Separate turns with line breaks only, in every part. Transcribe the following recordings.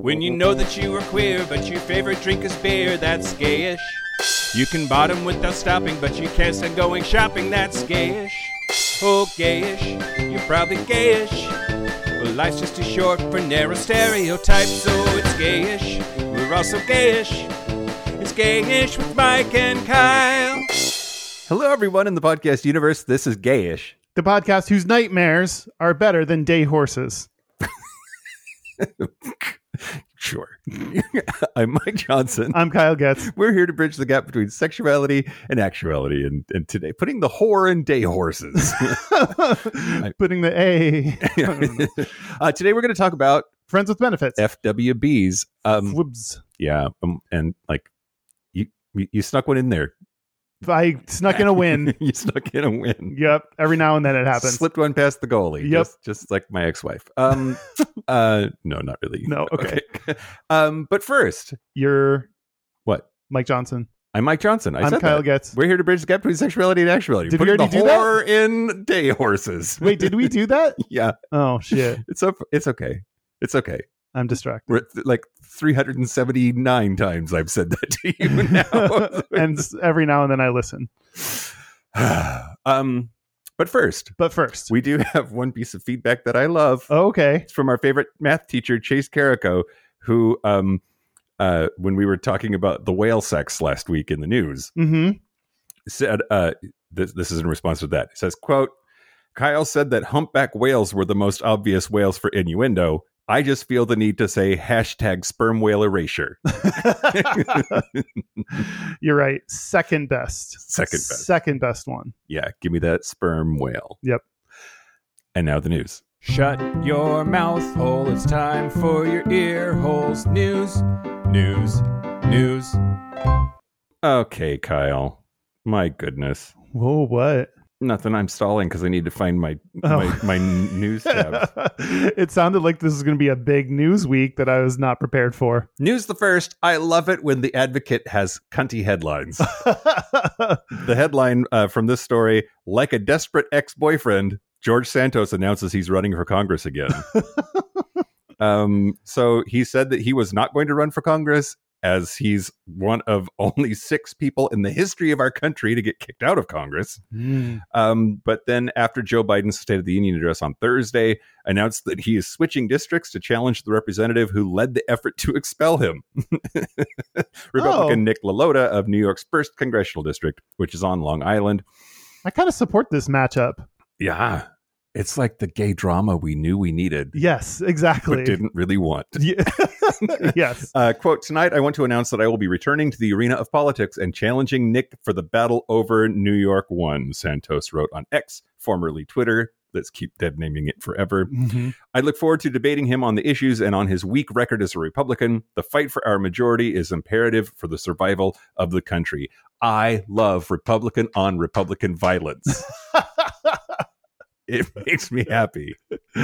When you know that you are queer, but your favorite drink is beer, that's gayish. You can bottom without stopping, but you can't stand going shopping, that's gayish. Oh, gayish, you're probably gayish. Well, life's just too short for narrow stereotypes, so it's gayish. We're also gayish. It's gayish with Mike and Kyle.
Hello, everyone in the podcast universe. This is Gayish,
the podcast whose nightmares are better than day horses.
Sure. I'm Mike Johnson.
I'm Kyle Getz.
We're here to bridge the gap between sexuality and actuality, and today putting the whore in day horses.
Putting the A.
Today we're going to talk about
Friends with Benefits.
FWBs.
Fwibs.
Yeah, and like you snuck one in there.
I snuck in a win.
You snuck in a win.
Yep. Every now and then it happens.
Slipped one past the goalie.
Yep.
Just like my ex-wife. No, not really.
No. Okay.
But first,
you're
what?
Mike Johnson.
I'm Mike Johnson.
I'm Kyle Getz.
We're here to bridge the gap between sexuality and actuality.
Did we already do that?
Whore in day horses.
Wait, did we do that?
Yeah.
Oh shit.
It's okay. It's okay.
I'm distracted.
We're at like 379 times I've said that to you now.
And every now and then I listen.
But first, we do have one piece of feedback that I love.
Oh, okay.
It's from our favorite math teacher, Chase Carrico, who, when we were talking about the whale sex last week in the news, said, this is in response to that. It says, quote, Kyle said that humpback whales were the most obvious whales for innuendo. I just feel the need to say hashtag sperm whale erasure.
You're right. Second best one.
Yeah. Give me that sperm whale.
Yep.
And now the news.
Shut your mouth hole. It's time for your ear holes. News.
Okay, Kyle. My goodness.
Whoa, what?
Nothing. I'm stalling because I need to find my news tabs.
It sounded like this is going to be a big news week that I was not prepared for.
News the first. I love it when the Advocate has cunty headlines. The headline from this story, like a desperate ex-boyfriend, George Santos announces he's running for Congress again. So he said that he was not going to run for Congress, as he's one of only 6 people in the history of our country to get kicked out of Congress. But then after Joe Biden's State of the Union address on Thursday, announced that he is switching districts to challenge the representative who led the effort to expel him. Republican Nick LaLota of New York's 1st Congressional District, which is on Long Island.
I kind of support this matchup.
Yeah. It's like the gay drama we knew we needed.
Yes, exactly.
But didn't really want.
Yeah. Yes.
Quote, tonight I want to announce that I will be returning to the arena of politics and challenging Nick for the battle over New York 1, Santos wrote on X, formerly Twitter. Let's keep dead naming it forever. I look forward to debating him on the issues and on his weak record as a Republican. The fight for our majority is imperative for the survival of the country. I love Republican on Republican violence. It makes me happy.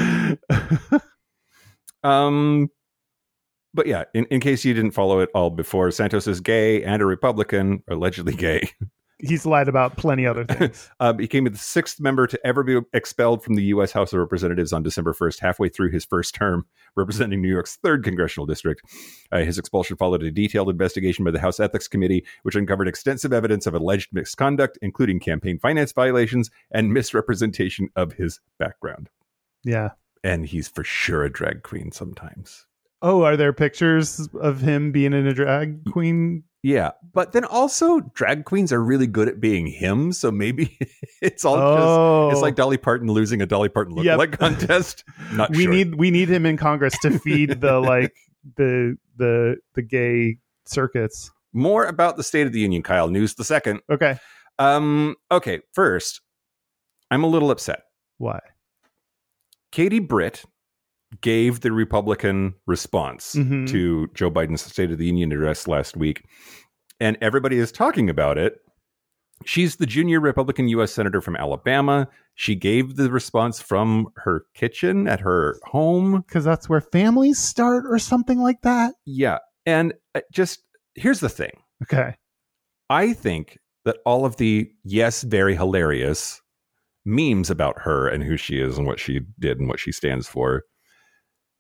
But yeah, in case you didn't follow it all before, Santos is gay and a Republican, allegedly gay.
He's lied about plenty other things.
He became the 6th member to ever be expelled from the U.S. House of Representatives on December 1st, halfway through his first term, representing New York's 3rd Congressional District. His expulsion followed a detailed investigation by the House Ethics Committee, which uncovered extensive evidence of alleged misconduct, including campaign finance violations and misrepresentation of his background.
Yeah.
And he's for sure a drag queen sometimes.
Oh, are there pictures of him being in a drag queen?
Yeah, but then also drag queens are really good at being him, so maybe it's all just, it's like Dolly Parton losing a Dolly Parton lookalike contest. Not
we
sure.
We need him in Congress to feed the the gay circuits.
More about the State of the Union, Kyle. News the second.
Okay.
Okay, first, I'm a little upset.
Why?
Katie Britt gave the Republican response to Joe Biden's State of the Union address last week, and everybody is talking about it. She's the junior Republican U.S. Senator from Alabama. She gave the response from her kitchen at her home.
Because that's where families start or something like that?
Yeah, and just, here's the thing.
Okay.
I think that all of the, yes, very hilarious memes about her and who she is and what she did and what she stands for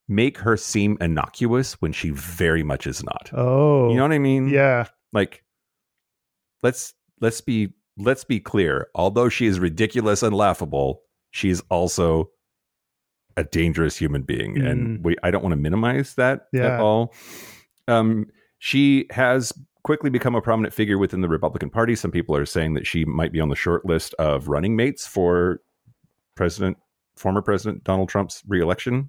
make her seem innocuous when she very much is not.
Oh,
You know what I mean?
yeah.
Like, let's be clear. Although she is ridiculous and laughable, she's also a dangerous human being, and I don't want to minimize that at all. She has quickly become a prominent figure within the Republican Party. Some people are saying that she might be on the short list of running mates for former President Donald Trump's reelection.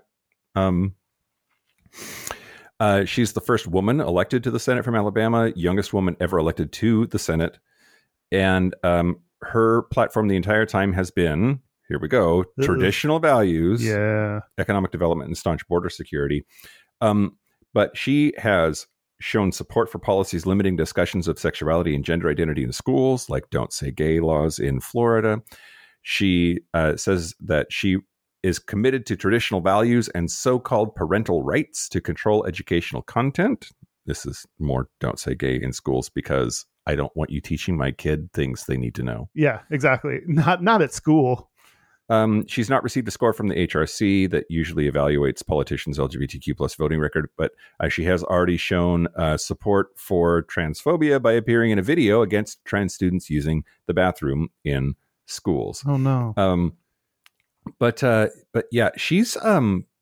She's the first woman elected to the Senate from Alabama, youngest woman ever elected to the Senate. And her platform the entire time has been, here we go, traditional values, economic development, and staunch border security. But she has shown support for policies limiting discussions of sexuality and gender identity in schools, like Don't Say Gay laws in Florida. She says that she is committed to traditional values and so-called parental rights to control educational content. This is more Don't Say Gay in schools because I don't want you teaching my kid things they need to know.
Yeah, exactly. Not at school.
She's not received a score from the HRC that usually evaluates politicians' LGBTQ plus voting record, but she has already shown support for transphobia by appearing in a video against trans students using the bathroom in schools.
Oh no.
But yeah, she's a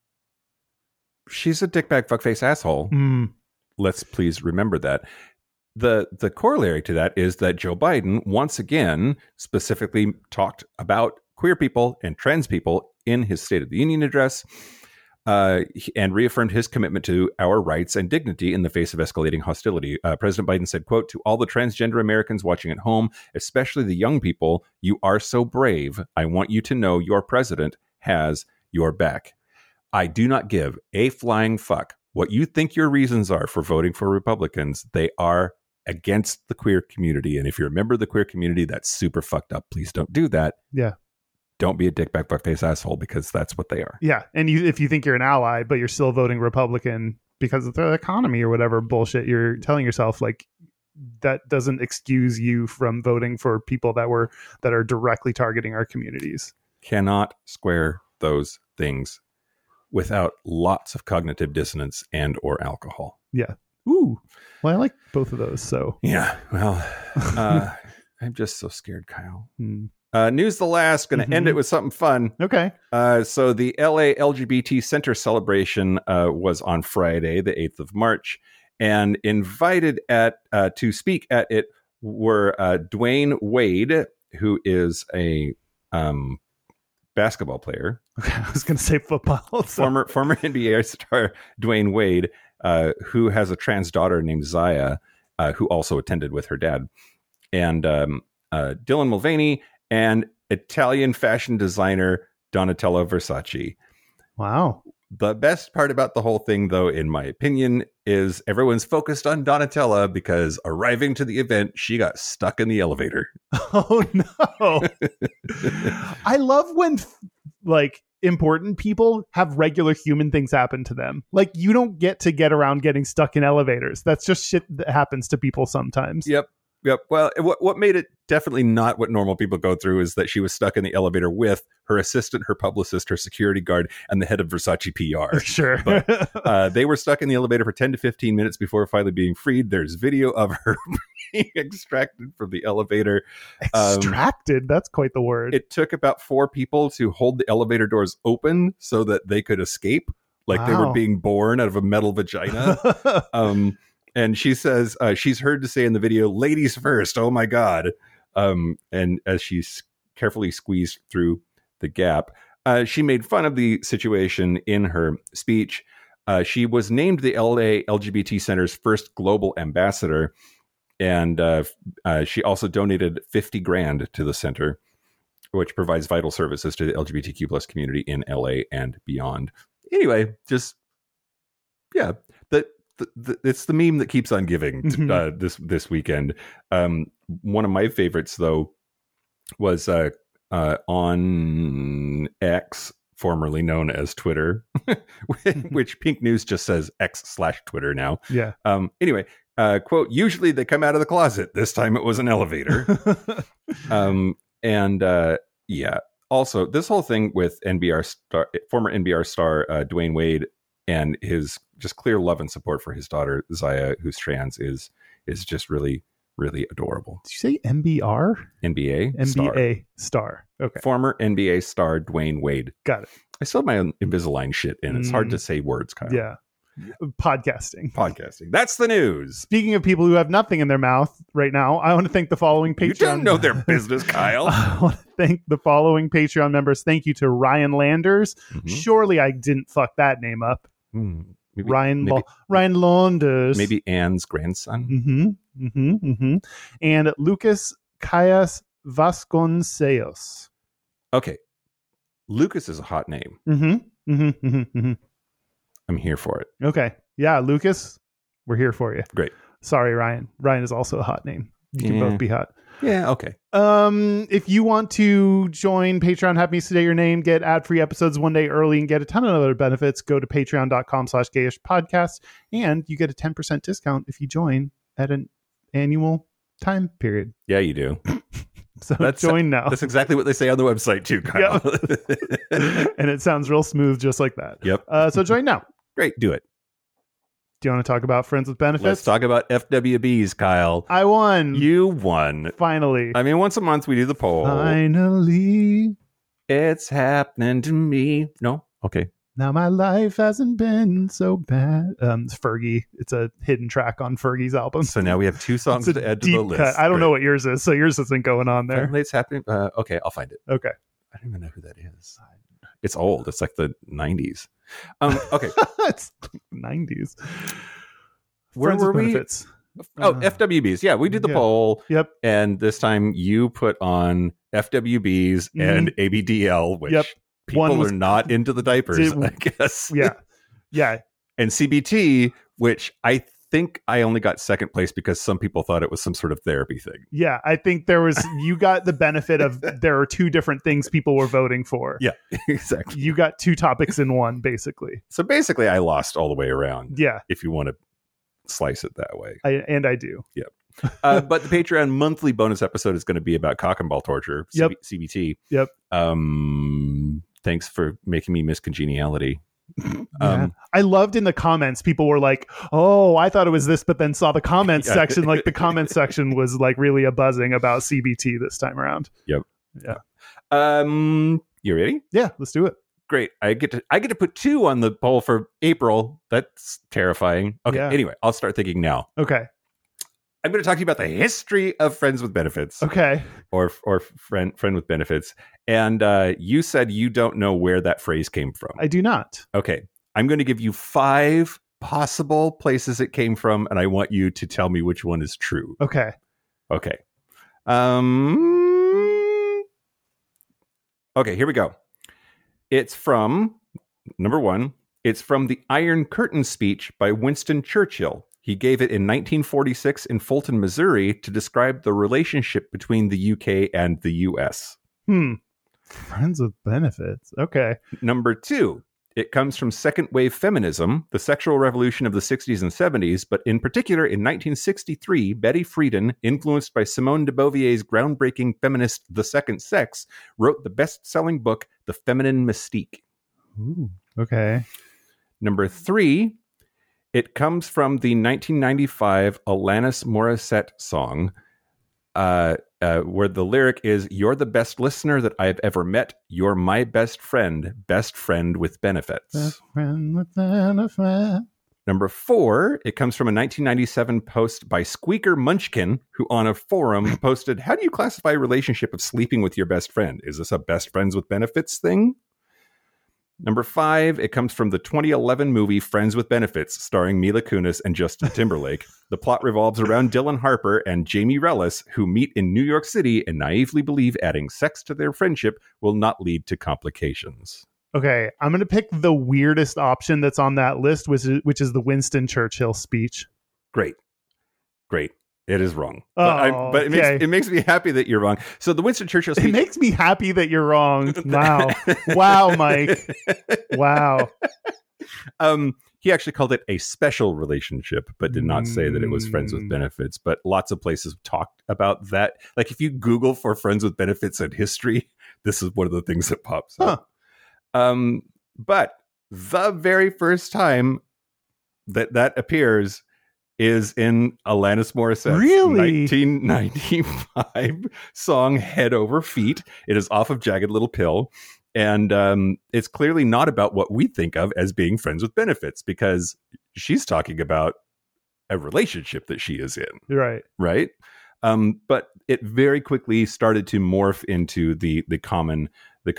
dickbag fuckface asshole. Let's please remember that. The corollary to that is that Joe Biden once again specifically talked about queer people and trans people in his State of the Union address, and reaffirmed his commitment to our rights and dignity in the face of escalating hostility. President Biden said, quote, "To all the transgender Americans watching at home, especially the young people, you are so brave. I want you to know your president has your back. I do not give a flying fuck what you think your reasons are for voting for Republicans. They are against the queer community. And if you're a member of the queer community, that's super fucked up. Please don't do that.
Yeah.
Don't be a dickbag fuckface asshole, because that's what they are."
Yeah. And if you think you're an ally, but you're still voting Republican because of the economy or whatever bullshit you're telling yourself, like, that doesn't excuse you from voting for people that are directly targeting our communities.
Cannot square those things without lots of cognitive dissonance and or alcohol.
Yeah. Ooh. Well, I like both of those. So
yeah. Well, I'm just so scared, Kyle. News the last. Going to end it with something fun.
Okay.
So the LA LGBT Center celebration was on Friday, the 8th of March, and invited to speak at it were Dwayne Wade, who is a basketball player.
Okay, I was going to say football.
Former NBA star Dwayne Wade, who has a trans daughter named Zaya, who also attended with her dad, and Dylan Mulvaney, and Italian fashion designer Donatella Versace.
Wow.
The best part about the whole thing, though, in my opinion, is everyone's focused on Donatella because arriving to the event, she got stuck in the elevator.
Oh, no. I love when, like, important people have regular human things happen to them. Like, you don't get around getting stuck in elevators. That's just shit that happens to people sometimes.
Yep. Well, what made it definitely not what normal people go through is that she was stuck in the elevator with her assistant, her publicist, her security guard, and the head of Versace PR.
Sure.
But they were stuck in the elevator for 10 to 15 minutes before finally being freed. There's video of her being extracted from the elevator.
Extracted? That's quite the word.
It took about 4 people to hold the elevator doors open so that they could escape, like they were being born out of a metal vagina. And she says she's heard to say in the video, "Ladies first, oh my God." And as she's carefully squeezed through the gap, she made fun of the situation in her speech. She was named the LA LGBT Center's first global ambassador. And she also donated $50,000 to the center, which provides vital services to the LGBTQ plus community in LA and beyond. Anyway, just, yeah, it's the meme that keeps on giving this weekend. One of my favorites, though, was on X, formerly known as Twitter, which Pink News just says X/Twitter now.
Yeah.
Anyway, quote, "Usually they come out of the closet. This time it was an elevator." Yeah, Also, this whole thing with former NBR star Dwayne Wade and his just clear love and support for his daughter Zaya, who's trans, is just really, really adorable.
Did you say MBR?
NBA
star. Okay.
Former NBA star Dwayne Wade.
Got it.
I still have my own Invisalign shit in. It's hard to say words, Kyle.
Yeah. Podcasting.
That's the news.
Speaking of people who have nothing in their mouth right now, I want to thank the following Patreon.
You don't know their business, Kyle.
I want to thank the following Patreon members. Thank you to Ryan Landers. Surely I didn't fuck that name up. Ryan Landers.
Maybe Anne's grandson.
And Lucas Callas Vasconcelos.
Okay. Lucas is a hot name. I'm here for it.
Okay. Yeah, Lucas, we're here for you.
Great.
Sorry, Ryan. Ryan is also a hot name. You can both be hot.
Yeah, okay.
If you want to join Patreon, have me say your name, get ad-free episodes one day early, and get a ton of other benefits, go to patreon.com/gayishpodcast, and you get a 10% discount if you join at an annual time period.
Yeah, you do.
So join now.
That's exactly what they say on the website too, Kyle.
Yep. And it sounds real smooth just like that.
Yep.
So join now.
Great, do it.
Do you want to talk about Friends with Benefits?
Let's talk about FWBs, Kyle.
I won.
You won.
Finally.
I mean, once a month we do the poll.
Finally.
It's happening to me. No? Okay.
Now my life hasn't been so bad. It's Fergie. It's a hidden track on Fergie's album.
So now we have two songs to add to the list.
Cut. I don't know what yours is, so yours isn't going on there.
Finally, it's happening. Okay, I'll find it.
Okay.
I don't even know who that is. It's old. It's like the 90s. Okay.
It's 90s.
Where
Friends
were
with
we?
Benefits.
FWBs. Yeah, we did the poll.
Yep.
And this time you put on FWBs and ABDL, which people are not into the diapers, I guess.
Yeah. Yeah.
And CBT, which I think I only got second place because some people thought it was some sort of therapy thing.
Yeah, I think you got the benefit of there are two different things people were voting for.
Yeah, exactly.
You got two topics in one, basically.
So basically I lost all the way around.
Yeah.
If you want to slice it that way.
I do.
Yeah. But the Patreon monthly bonus episode is going to be about cock and ball torture, CBT.
Yep.
Thanks for making me miss congeniality.
I loved in the comments, people were like, oh, I thought it was this, but then saw the comments section. Like the comment section was like really a buzzing about CBT this time around.
Yep.
Yeah.
You ready?
Yeah, let's do it.
Great. I get to put 2 on the poll for April. That's terrifying. Okay.
Yeah.
Anyway, I'll start thinking now.
Okay.
I'm going to talk to you about the history of Friends with Benefits.
Okay.
Or friend with benefits. And you said you don't know where that phrase came from.
I do not.
Okay. I'm going to give you 5 possible places it came from, and I want you to tell me which one is true.
Okay.
Okay. Okay, here we go. It's from, number 1, it's from the Iron Curtain speech by Winston Churchill. He gave it in 1946 in Fulton, Missouri, to describe the relationship between the UK and the US.
Friends with Benefits. Okay.
Number 2, it comes from second wave feminism, the sexual revolution of the 60s and 70s, but in particular in 1963, Betty Friedan, influenced by Simone de Beauvoir's groundbreaking feminist The Second Sex, wrote the best-selling book, The Feminine Mystique.
Ooh, okay.
Number 3, it comes from the 1995 Alanis Morissette song, where the lyric is, "You're the best listener that I've ever met. You're my best friend with benefits."
Best friend with benefits.
Number 4, it comes from a 1997 post by Squeaker Munchkin, who on a forum posted, "How do you classify a relationship of sleeping with your best friend? Is this a best friends with benefits thing?" Number 5, it comes from the 2011 movie Friends with Benefits, starring Mila Kunis and Justin Timberlake. The plot revolves around Dylan Harper and Jamie Rellis, who meet in New York City and naively believe adding sex to their friendship will not lead to complications.
Okay, I'm going to pick the weirdest option that's on that list, which is the Winston Churchill speech.
Great. It is wrong.
Oh,
but it makes me happy that you're wrong. So the Winston Churchill speech...
It makes me happy that you're wrong. Wow. Wow, Mike. Wow.
He actually called it a special relationship, but did not say that it was friends with benefits. But lots of places talked about that. Like if you Google for friends with benefits in history, this is one of the things that pops up. But the very first time that appears is in Alanis Morissette's
Really?
1995 song Head Over Feet. It is off of Jagged Little Pill. And it's clearly not about what we think of as being friends with benefits, because she's talking about a relationship that she is in. Right. But it very quickly started to morph into the common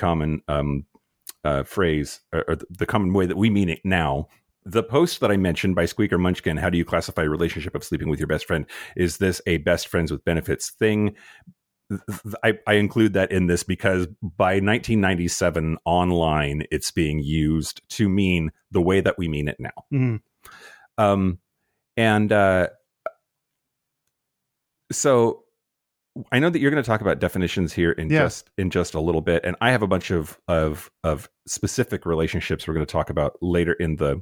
phrase, or the common way that we mean it now. The post that I mentioned by Squeaker Munchkin, how do you classify a relationship of sleeping with your best friend? Is this a best friends with benefits thing? I include that in this because by 1997 online, it's being used to mean the way that we mean it now.
Mm-hmm.
So I know that you're going to talk about definitions here in just a little bit, and I have a bunch of specific relationships we're going to talk about later in the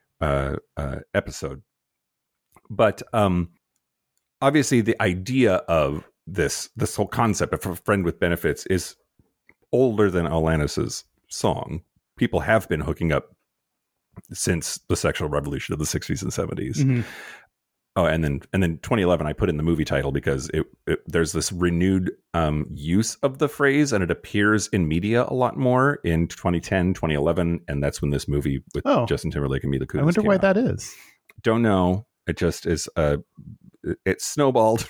episode. But obviously, the idea of this whole concept of a friend with benefits is older than Alanis's song. People have been hooking up since the sexual revolution of the 60s and 70s.
Mm-hmm.
Oh, and then 2011, I put in the movie title because there's this renewed use of the phrase, and it appears in media a lot more in 2010, 2011, and that's when this movie with Justin Timberlake and Mila Kunis
I wonder why
out.
that is.
Don't know. It just is. It snowballed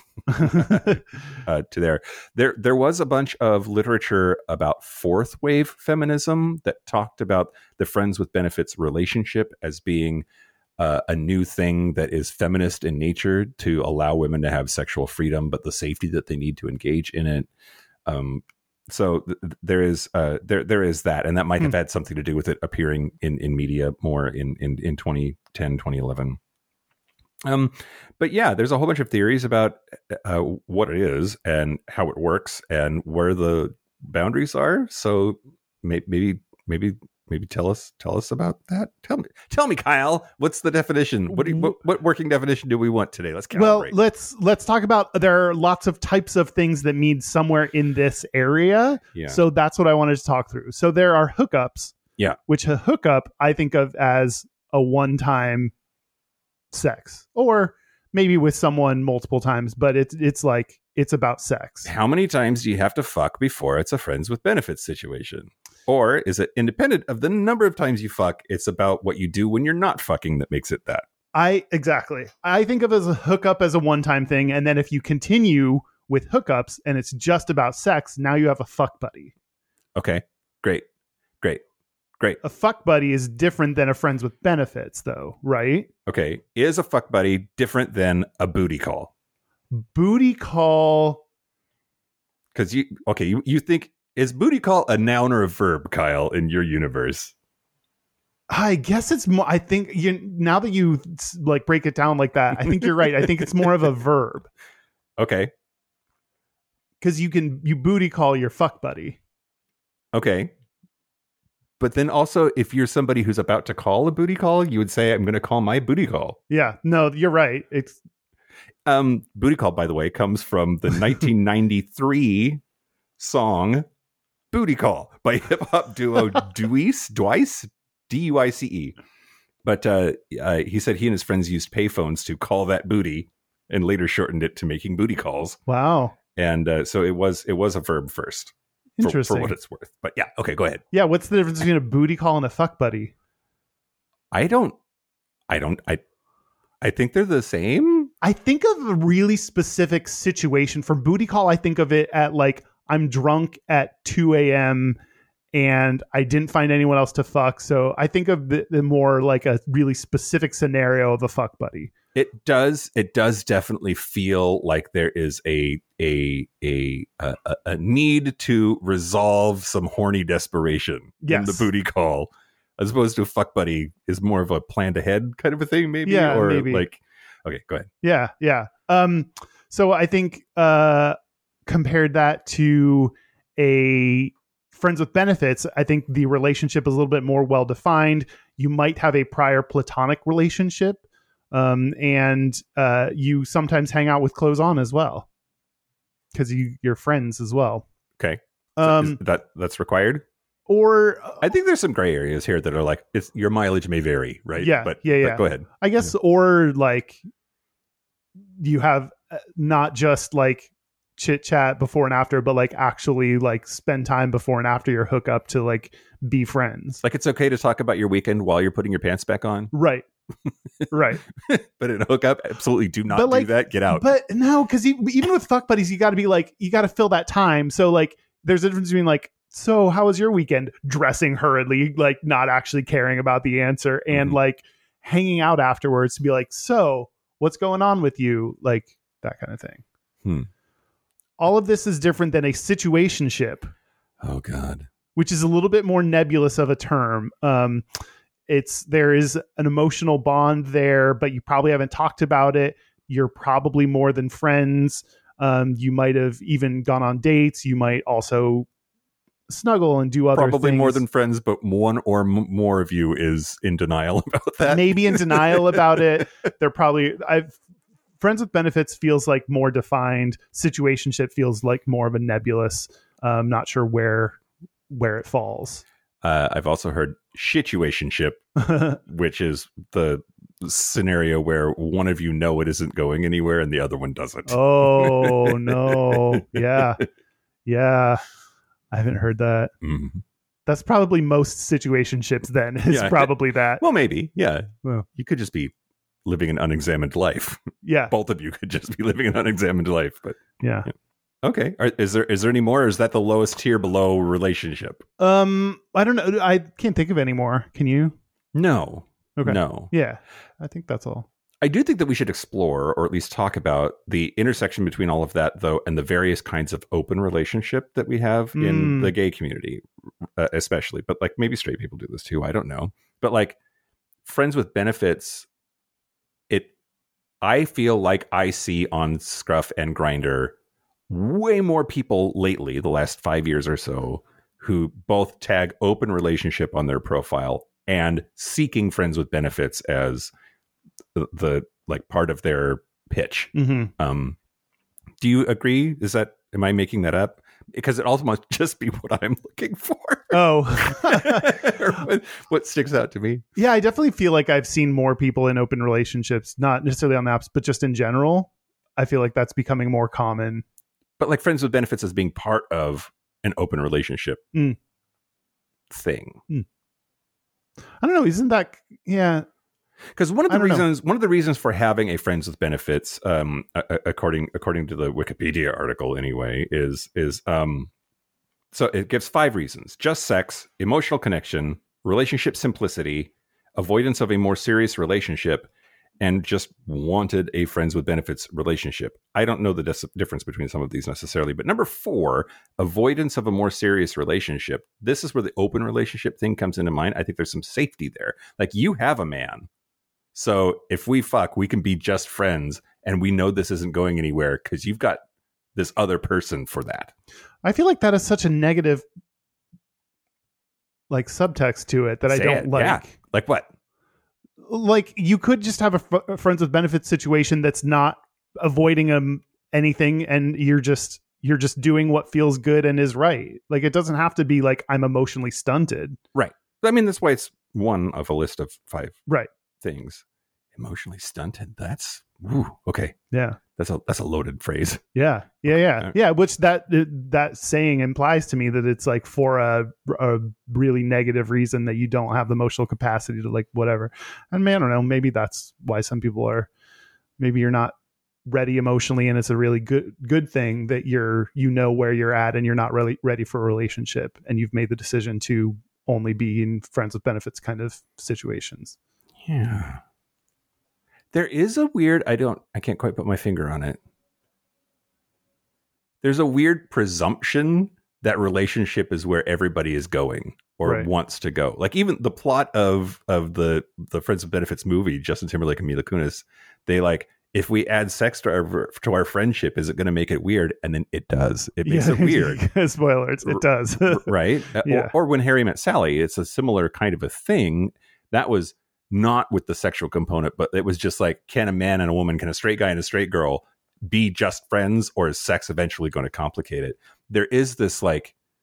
to there. There was a bunch of literature about fourth wave feminism that talked about the friends with benefits relationship as being a new thing that is feminist in nature to allow women to have sexual freedom, but the safety that they need to engage in it. So there is that, and that might have had something to do with it appearing in media more in 2010, 2011. But yeah, there's a whole bunch of theories about what it is and how it works and where the boundaries are. So maybe tell us about that. Tell me, Kyle. What's the definition? What working definition do we want today? Let's calibrate.
Well, let's talk about. There are lots of types of things that mean somewhere in this area.
Yeah.
So that's what I wanted to talk through. So there are hookups.
Yeah.
Which a hookup I think of as a one-time sex, or maybe with someone multiple times, but it's like it's about sex.
How many times do you have to fuck before it's a friends with benefits situation? Or is it independent of the number of times you fuck? It's about what you do when you're not fucking that makes it that.
I think of as a hookup as a one-time thing, and then if you continue with hookups and it's just about sex, now you have a fuck buddy.
Okay, great.
A fuck buddy is different than a friends with benefits, though, right?
Okay, is a fuck buddy different than a booty call?
Booty call,
because you think, is booty call a noun or a verb, Kyle, in your universe?
I guess it's more. I think now that you like break it down like that, I think you're right. I think it's more of a verb.
Okay,
because you booty call your fuck buddy.
Okay. But then also, if you're somebody who's about to call a booty call, you would say, I'm going to call my booty call.
Yeah, no, you're right. It's
booty call, by the way, comes from the 1993 song Booty Call by hip hop duo Duice, Duice. But he said he and his friends used payphones to call that booty and later shortened it to making booty calls.
Wow.
And so it was a verb first.
Interesting.
For what it's worth. But yeah, okay, go ahead.
Yeah, what's the difference between a booty call and a fuck buddy?
I think they're the same.
I think of a really specific situation. For booty call, I think of it at like, I'm drunk at 2 a.m. and I didn't find anyone else to fuck. So I think of the more like a really specific scenario of a fuck buddy.
It does definitely feel like there is a need to resolve some horny desperation in the booty call, as opposed to a fuck buddy is more of a planned ahead kind of a thing, maybe.
Yeah,
or
maybe.
Like, okay, go ahead.
Yeah. So I think compared that to a friends with benefits, I think the relationship is a little bit more well defined. You might have a prior platonic relationship. And you sometimes hang out with clothes on as well, because you're friends as well.
Okay. That's required.
Or
I think there's some gray areas here that are like your mileage may vary, right?
Yeah,
but go ahead.
I guess, or like you have not just like chit chat before and after, but like actually like spend time before and after your hookup to like be friends.
Like it's okay to talk about your weekend while you're putting your pants back on.
Right. Right.
But in a hookup, absolutely do not
like,
do that. Get out.
But no, because even with fuck buddies, you got to be like, you got to fill that time. So like there's a difference between like, so how was your weekend? Dressing hurriedly, like not actually caring about the answer, and like hanging out afterwards to be like, so what's going on with you? Like that kind of thing. All of this is different than a situationship.
Oh God.
Which is a little bit more nebulous of a term. There is an emotional bond there, but you probably haven't talked about it. You're probably more than friends. You might have even gone on dates. You might also snuggle and do other
probably
things.
More than friends, but one or more of you is in denial about that.
Maybe in denial about it. They're probably friends with benefits feels like more defined. Situationship feels like more of a nebulous. Not sure where it falls.
I've also heard situationship, which is the scenario where one of you know it isn't going anywhere and the other one doesn't.
Oh no. Yeah. I haven't heard that. Mm-hmm. That's probably most situationships then is probably that.
Well, maybe. Yeah. Well, you could just be living an unexamined life.
Yeah.
Both of you could just be living an unexamined life. But
yeah.
Okay. Is there any more, or is that the lowest tier below relationship?
I don't know. I can't think of any more. Can you?
No.
Okay.
No.
Yeah. I think that's all.
I do think that we should explore, or at least talk about, the intersection between all of that, though, and the various kinds of open relationship that we have in the gay community, especially. But like maybe straight people do this too. I don't know. But like friends with benefits, I feel like I see on Scruff and Grindr way more people lately, the last 5 years or so, who both tag open relationship on their profile and seeking friends with benefits as the like part of their pitch. Mm-hmm. Do you agree? Am I making that up? Because it also must just be what I'm looking for.
Oh,
or what sticks out to me.
Yeah, I definitely feel like I've seen more people in open relationships, not necessarily on the apps, but just in general. I feel like that's becoming more common.
But like friends with benefits as being part of an open relationship thing.
I don't know. Isn't that, yeah.
Because one of the reasons for having a friends with benefits, according to the Wikipedia article anyway, is so it gives 5 reasons: just sex, emotional connection, relationship simplicity, avoidance of a more serious relationship, and just wanted a friends with benefits relationship. I don't know the difference between some of these necessarily, but number 4, avoidance of a more serious relationship. This is where the open relationship thing comes into mind. I think there's some safety there. Like, you have a man. So if we fuck, we can be just friends, and we know this isn't going anywhere because you've got this other person for that. I
feel like that is such a negative, like, subtext to it that I don't like.
Yeah. Like what?
Like, you could just have a friends with benefits situation that's not avoiding anything, and you're just doing what feels good and is right. Like, it doesn't have to be like, I'm emotionally stunted.
Right. I mean, that's why it's one of a list of 5.
Right.
Things. Emotionally stunted. That's okay.
Yeah.
That's a loaded phrase.
Yeah. Which that saying implies to me that it's like for a really negative reason, that you don't have the emotional capacity to like whatever. And man, I don't know. Maybe that's why some people are. Maybe you're not ready emotionally, and it's a really good thing that you're where you're at, and you're not really ready for a relationship, and you've made the decision to only be in friends with benefits kind of situations.
Yeah. There is a weird, I can't quite put my finger on it. There's a weird presumption that relationship is where everybody is going or wants to go. Like, even the plot of the Friends with Benefits movie, Justin Timberlake and Mila Kunis, they like, if we add sex to our friendship, is it going to make it weird? And then it does. It makes it weird.
Spoilers. It does.
Right?
Yeah.
Or When Harry Met Sally, it's a similar kind of a thing. That was not with the sexual component, but it was just like, can a man and a woman, can a straight guy and a straight girl be just friends, or is sex eventually going to complicate it? There is this like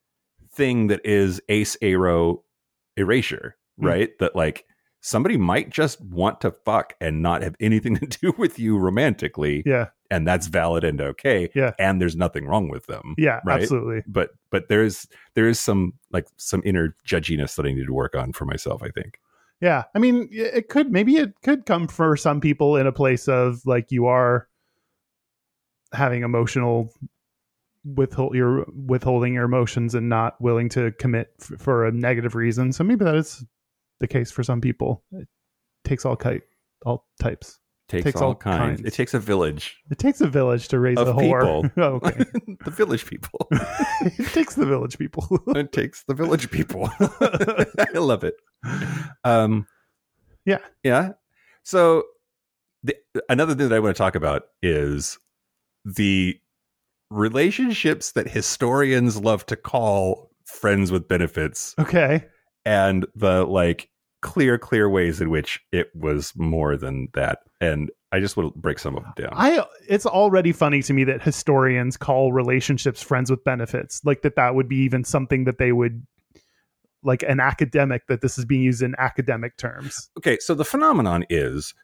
thing that is ace aro erasure, right? That like somebody might just want to fuck and not have anything to do with you romantically.
Yeah.
And that's valid and okay.
Yeah.
And there's nothing wrong with them.
Yeah,
right?
absolutely.
But there is some inner judginess that I need to work on for myself, I think.
Yeah. I mean, it could come for some people in a place of like you are having emotional you're withholding your emotions and not willing to commit for a negative reason. So maybe that is the case for some people. It takes all types.
Takes all kinds. It takes a village.
It takes a village to raise a whore. Oh, okay.
The village people.
It takes the village people.
It takes the village people. I love it. Yeah. So another thing that I want to talk about is the relationships that historians love to call friends with benefits.
Okay.
And the like clear ways in which it was more than that. And I just want to break some of them down.
It's already funny to me that historians call relationships friends with benefits. Like that would be even something that they would, like an academic, that this is being used in academic terms.
Okay, so the phenomenon is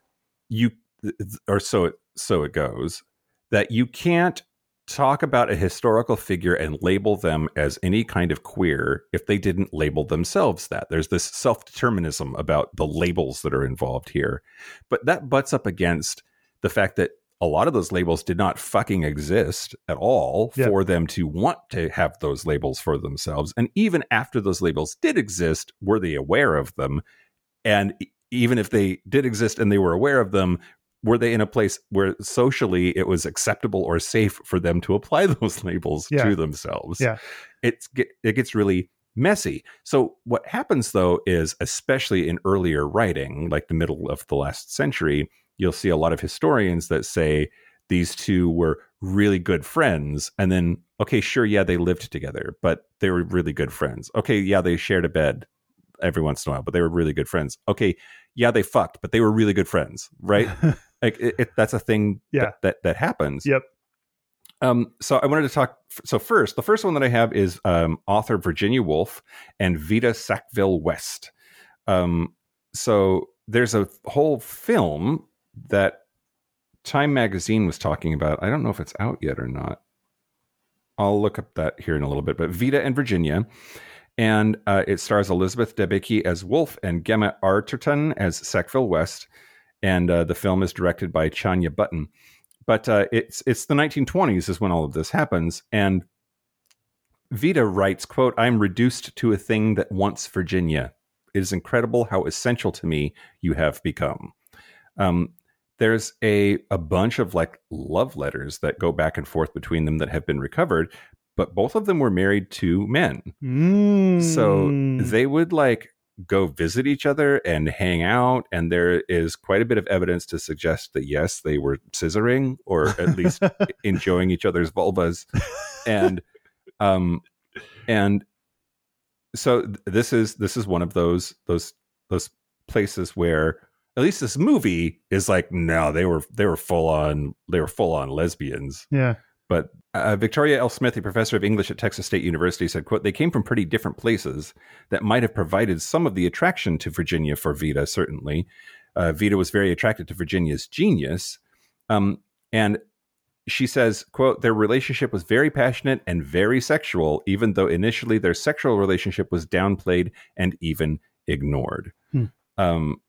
so it goes, that you can't talk about a historical figure and label them as any kind of queer if they didn't label themselves that. There's this self-determinism about the labels that are involved here. But that butts up against the fact that a lot of those labels did not fucking exist at all for them to want to have those labels for themselves. And even after those labels did exist, were they aware of them? And even if they did exist and they were aware of them, were they in a place where socially it was acceptable or safe for them to apply those labels to themselves?
Yeah.
It gets really messy. So what happens, though, is especially in earlier writing, like the middle of the last century, you'll see a lot of historians that say these two were really good friends. And then, okay, sure, yeah, they lived together, but they were really good friends. Okay, yeah, they shared a bed every once in a while, but they were really good friends. Okay, yeah, they fucked, but they were really good friends, right? Like that's a thing that happens.
Yep.
So I wanted to talk. So the first one that I have is author Virginia Woolf and Vita Sackville-West. So there's a whole film that Time Magazine was talking about. I don't know if it's out yet or not. I'll look up that here in a little bit. But Vita and Virginia. And it stars Elizabeth Debicki as Woolf and Gemma Arterton as Sackville-West. And the film is directed by Chanya Button. But it's the 1920s is when all of this happens. And Vita writes, quote, "I'm reduced to a thing that wants Virginia. It is incredible how essential to me you have become." There's a bunch of like love letters that go back and forth between them that have been recovered. But both of them were married to men. So they would like go visit each other and hang out. And there is quite a bit of evidence to suggest that, yes, they were scissoring or at least enjoying each other's vulvas. And so this is one of those places where at least this movie is like, no, they were full on lesbians.
Yeah.
But Victoria L. Smith, a professor of English at Texas State University, said, quote, "They came from pretty different places that might have provided some of the attraction to Virginia for Vita, certainly. Vita was very attracted to Virginia's genius. And she says, quote, "Their relationship was very passionate and very sexual, even though initially their sexual relationship was downplayed and even ignored." And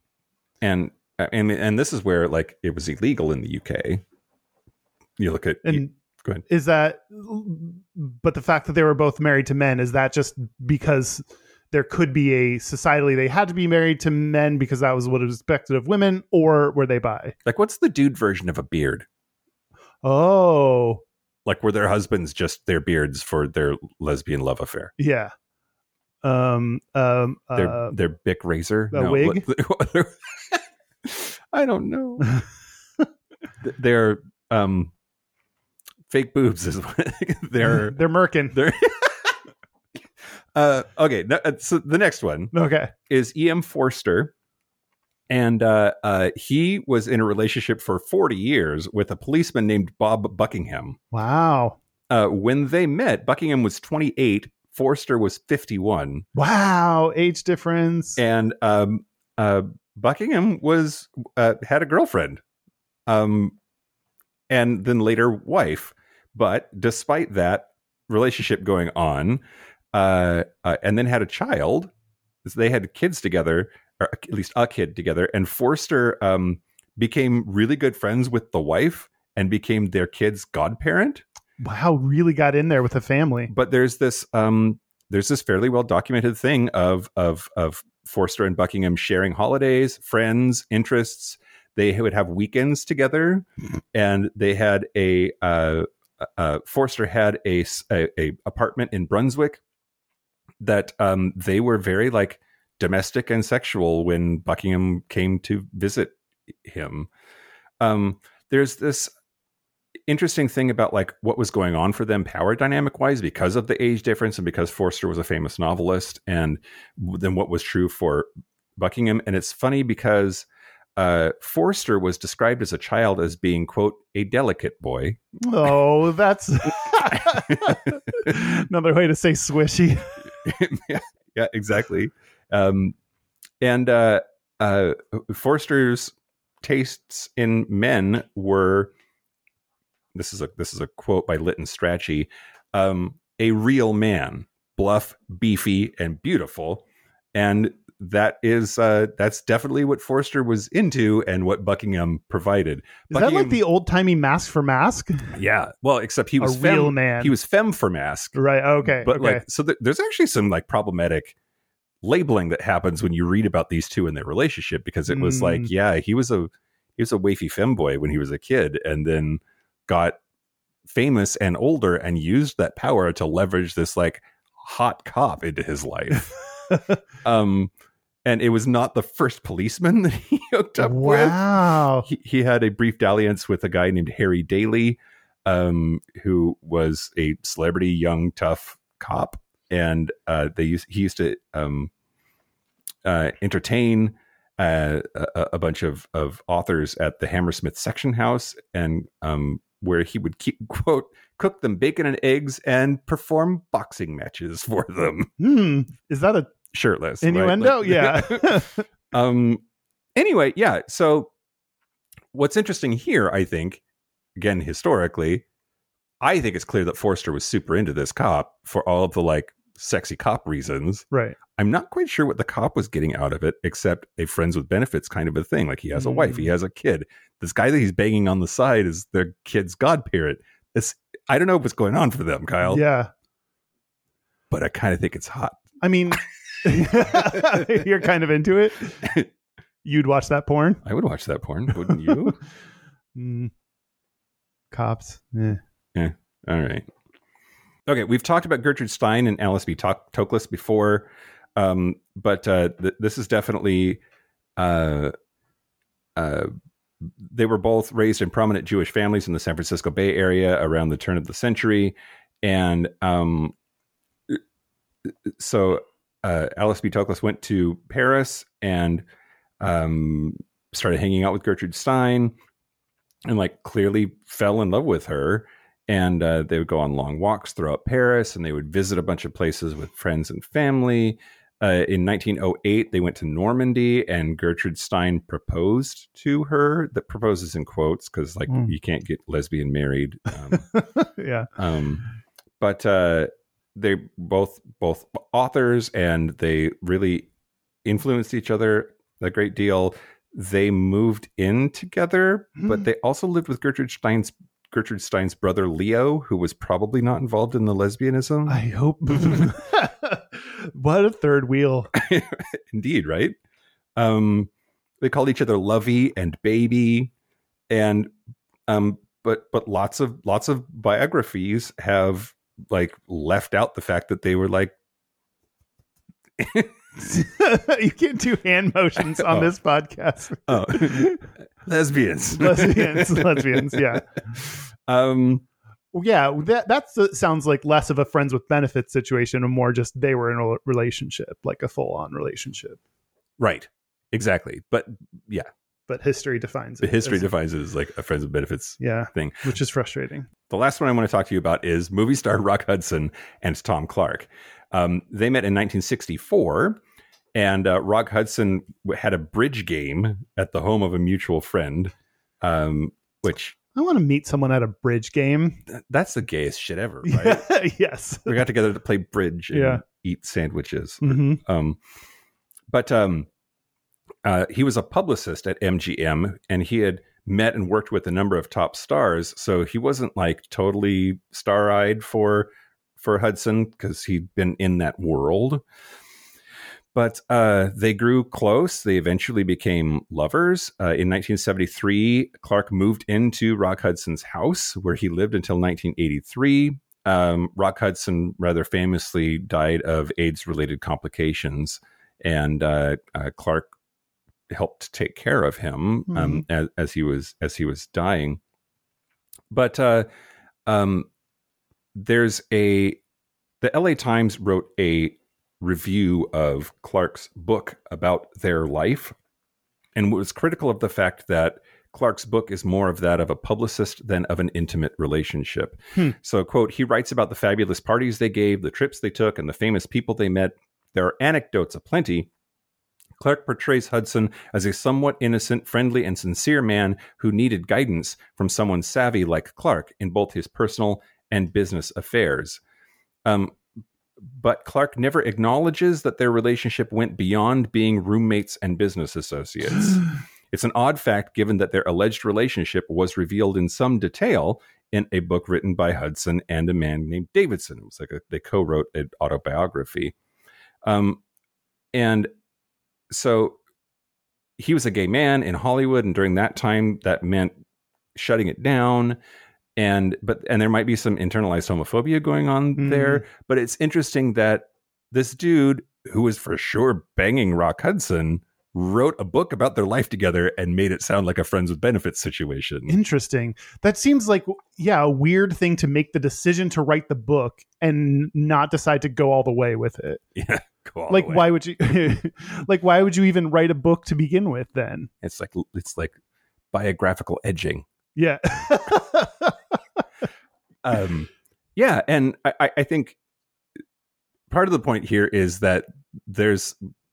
this is where like it was illegal in the UK. You look at go ahead.
Is that, but the fact that they were both married to men, is that just because there could be a societally they had to be married to men because that was what was expected of women, or were they bi?
Like, what's the dude version of a beard?
Oh,
like were their husbands just their beards for their lesbian love affair?
Yeah.
Their Bic razor,
a wig.
I don't know. They're fake boobs is what they're
merkin.
Okay, so the next one is E.M. Forster, and he was in a relationship for 40 years with a policeman named Bob Buckingham.
Wow.
When they met, Buckingham was 28, Forster was 51.
Wow, age difference.
And Buckingham was had a girlfriend, and then later wife. But despite that relationship going on, and then had a child, they had kids together, or at least a kid together. And Forster became really good friends with the wife and became their kid's godparent.
Wow, really got in there with the family.
But there's this fairly well documented thing of Forster and Buckingham sharing holidays, friends, interests. They would have weekends together, and they had Forster had a apartment in Brunswick that they were very like domestic and sexual when Buckingham came to visit him. There's this interesting thing about like what was going on for them power dynamic wise because of the age difference and because Forster was a famous novelist, and then what was true for Buckingham. And it's funny because Forster was described as a child as being, quote, a delicate boy.
Oh, that's another way to say swishy.
Yeah, exactly. And Forster's tastes in men were, this is a quote by Lytton Strachey, a real man, bluff, beefy, and beautiful. And that's definitely what Forster was into and what Buckingham provided.
Is that like the old timey Mask for Mask?
Yeah. Well, except he was
a real man.
He was femme for Mask.
Right. Okay.
But
okay.
like, so there's actually some like problematic labeling that happens when you read about these two in their relationship, because it was like, yeah, he was a wafy femboy when he was a kid, and then got famous and older and used that power to leverage this like hot cop into his life. And it was not the first policeman that he hooked up with.
Wow.
He had a brief dalliance with a guy named Harry Daly, who was a celebrity young tough cop, and he used to entertain a bunch of authors at the Hammersmith section house, and where he would quote, cook them bacon and eggs and perform boxing matches for them.
Is that a
shirtless
innuendo?
Right? Like,
yeah.
Anyway, yeah. So what's interesting here, I think, again, historically, I think it's clear that Forster was super into this cop for all of the like sexy cop reasons.
Right.
I'm not quite sure what the cop was getting out of it, except a friends with benefits kind of a thing. Like, he has a wife, he has a kid. This guy that he's banging on the side is their kid's godparent. I don't know what's going on for them, Kyle.
Yeah.
But I kind of think it's hot.
I mean, you're kind of into it. You'd watch that porn?
I would watch that porn, wouldn't you?
Cops.
Yeah. All right. Okay, we've talked about Gertrude Stein and Alice B. Toklas before, but this is definitely... they were both raised in prominent Jewish families in the San Francisco Bay Area around the turn of the century. And so Alice B. Toklas went to Paris and started hanging out with Gertrude Stein, and like clearly fell in love with her. And they would go on long walks throughout Paris, and they would visit a bunch of places with friends and family. In 1908, they went to Normandy, and Gertrude Stein proposed to her. That proposes in quotes, because like you can't get lesbian married.
Yeah.
But they both authors, and they really influenced each other a great deal. They moved in together, but they also lived with Gertrude Stein's brother Leo, who was probably not involved in the lesbianism.
I hope. What a third wheel.
Indeed, right? They called each other Lovey and Baby, and but lots of biographies have like left out the fact that they were like
You can't do hand motions on this podcast.
Lesbians,
yeah. Yeah, that sounds like less of a friends with benefits situation and more just they were in a relationship, like a full-on relationship.
Right. Exactly. But yeah.
But history defines it.
Defines it as like a friends with benefits thing.
Which is frustrating.
The last one I want to talk to you about is movie star Rock Hudson and Tom Clark. They met in 1964, and Rock Hudson had a bridge game at the home of a mutual friend, which...
I want to meet someone at a bridge game.
That's the gayest shit ever, right?
Yes.
We got together to play bridge and eat sandwiches.
Mm-hmm.
But he was a publicist at MGM, and he had met and worked with a number of top stars. So he wasn't like totally star-eyed for Hudson because he'd been in that world. But they grew close. They eventually became lovers. In 1973, Clark moved into Rock Hudson's house, where he lived until 1983. Rock Hudson rather famously died of AIDS-related complications, and Clark helped take care of him as he was dying. But there's the LA Times wrote a review of Clark's book about their life, and was critical of the fact that Clark's book is more of that of a publicist than of an intimate relationship. So, quote, he writes about the fabulous parties they gave, the trips they took, and the famous people they met. There are anecdotes aplenty. Clark portrays Hudson as a somewhat innocent, friendly, and sincere man who needed guidance from someone savvy like Clark in both his personal and business affairs. But Clark never acknowledges that their relationship went beyond being roommates and business associates. It's an odd fact given that their alleged relationship was revealed in some detail in a book written by Hudson and a man named Davidson. It was like they co-wrote an autobiography. And so he was a gay man in Hollywood, and during that time that meant shutting it down. And there might be some internalized homophobia going on there, but it's interesting that this dude, who was for sure banging Rock Hudson, wrote a book about their life together and made it sound like a friends with benefits situation.
Interesting. That seems like, a weird thing to make the decision to write the book and not decide to go all the way with it.
Yeah.
Like, why would you, why would you even write a book to begin with then?
It's like biographical edging.
Yeah.
And I think part of the point here is that there's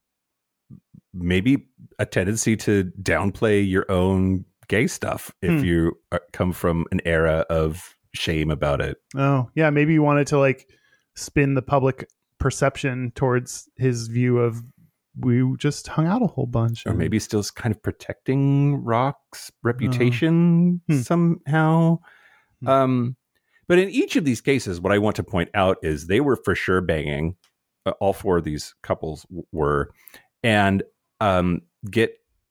maybe a tendency to downplay your own gay stuff if you come from an era of shame about it.
Oh, yeah. Maybe you wanted to spin the public perception towards his view of we just hung out a whole bunch.
Or maybe still kind of protecting Rock's reputation somehow. But in each of these cases, what I want to point out is they were for sure banging. All four of these couples were, and get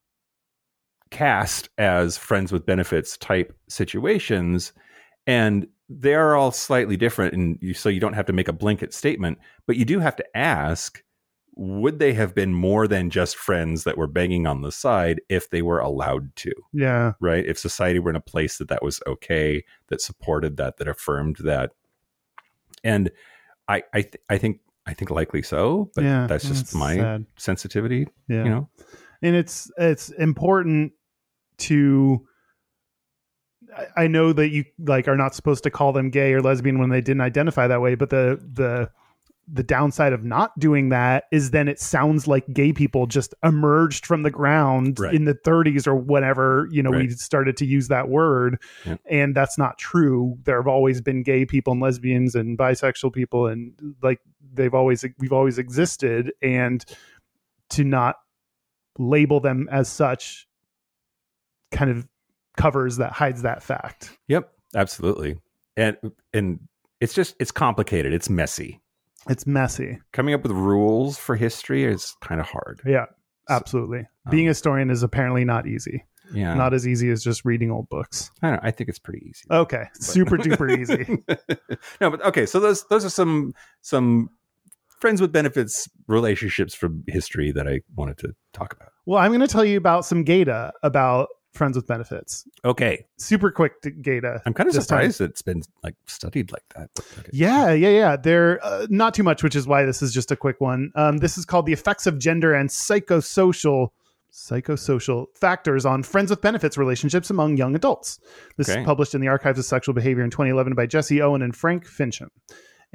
cast as friends with benefits type situations. And they are all slightly different. And so you don't have to make a blanket statement, but you do have to ask, would they have been more than just friends that were banging on the side if they were allowed to?
Yeah.
Right. If society were in a place that was okay, that supported that affirmed that. And I think likely so, but that's just my sensitivity,
And it's important to, I know that you are not supposed to call them gay or lesbian when they didn't identify that way, but the downside of not doing that is then it sounds like gay people just emerged from the ground in the 30s or whenever, we started to use that word. Yeah. And that's not true. There have always been gay people and lesbians and bisexual people, and we've always existed, and to not label them as such kind of hides that fact.
Yep, absolutely. And it's complicated. It's messy.
It's messy.
Coming up with rules for history is kind of hard.
Yeah, absolutely. Being a historian is apparently not easy. Yeah. Not as easy as just reading old books.
I don't know. I think it's pretty easy.
Okay. Super duper easy.
No, but okay. So those are some friends with benefits relationships from history that I wanted to talk about.
Well, I'm going to tell you about some Gata about friends with benefits.
Okay.
Super quick Gata.
I'm kind of surprised that it's been studied like that. Okay.
Yeah. They're not too much, which is why this is just a quick one. This is called The Effects of Gender and Psychosocial Factors on Friends with Benefits Relationships Among Young Adults. This is published in the Archives of Sexual Behavior in 2011 by Jesse Owen and Frank Fincham.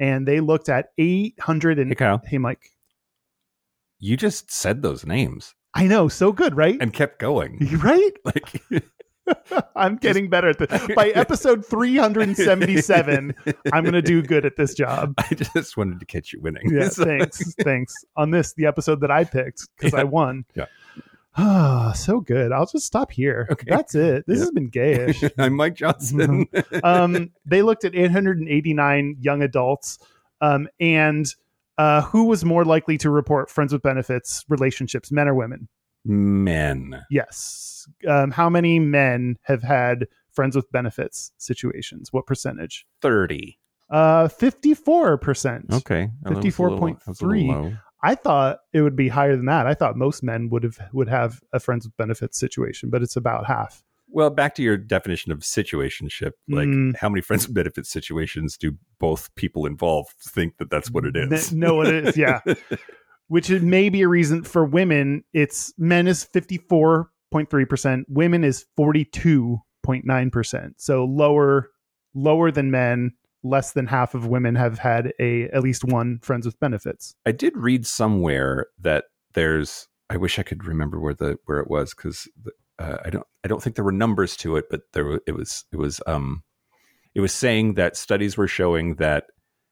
and they looked at 800 and
Hey, Kyle.
Hey, Mike.
You just said those names
I know, so good, right?
and kept going.
Right?
Like,
I'm getting better at this. By episode 377, I'm going to do good at this job.
I just wanted to catch you winning.
Yeah,
So-
thanks. On this, the episode that I picked, because I won.
Yeah.
Ah, so good. I'll just stop here.
Okay.
That's it. This
Yeah.
has been gayish.
I'm Mike Johnson.
They looked at 889 young adults, and who was more likely to report friends with benefits relationships, men or women?
Men.
Yes. How many men have had friends with benefits situations? What percentage?
30.
54%.
Okay.
54.3. I thought it would be higher than that. I thought most men would have a friends with benefits situation, but it's about half.
Well, back to your definition of situationship, like how many friends with benefits situations do both people involved think that that's what it is?
Know what it is, yeah. Which is maybe a reason for women. It's men is 54.3%, women is 42.9%. So lower than men. Less than half of women have had at least one friends with benefits.
I did read somewhere that there's. I wish I could remember where it was, because I don't think there were numbers to it, but it was saying that studies were showing that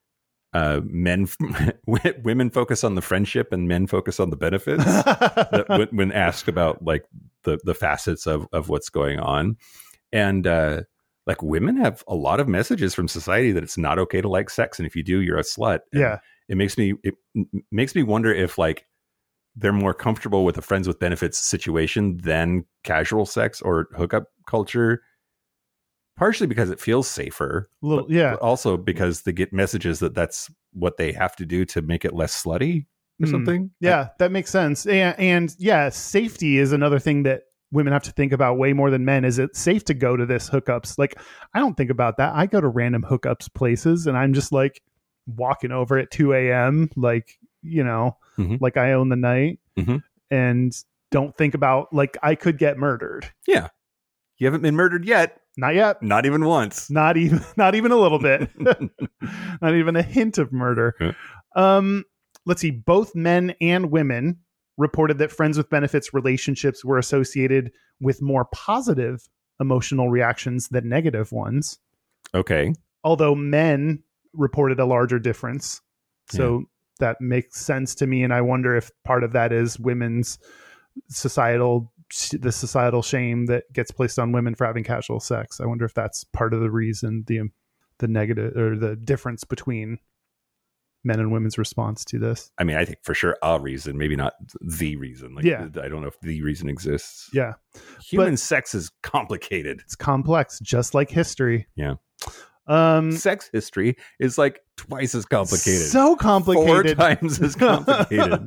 women focus on the friendship and men focus on the benefits that when asked about like the facets of what's going on. And like women have a lot of messages from society that it's not okay to like sex, and if you do, you're a slut. And
Yeah.
it makes me wonder if like they're more comfortable with a friends with benefits situation than casual sex or hookup culture, partially because it feels safer, but also because they get messages that that's what they have to do to make it less slutty or something.
Yeah, that makes sense. And yeah, safety is another thing that women have to think about way more than men. Is it safe to go to this hookups? Like, I don't think about that. I go to random hookups places and I'm just like walking over at 2 a.m. like, like I own the night, and don't think about like I could get murdered.
Yeah. You haven't been murdered yet.
Not yet.
Not even once.
Not even a little bit. Not even a hint of murder.
Yeah.
Let's see. Both men and women reported that friends with benefits relationships were associated with more positive emotional reactions than negative ones.
Okay.
Although men reported a larger difference. So that makes sense to me. And I wonder if part of that is women's societal shame that gets placed on women for having casual sex. I wonder if that's part of the reason, the negative or the difference between men and women's response to this.
I mean, I think for sure a reason, maybe not the reason. Like,
Yeah.
I don't know if the reason exists.
Yeah.
Human sex is complicated.
It's complex, just like history.
Yeah. Sex history is like twice as complicated.
So complicated.
4 times as complicated.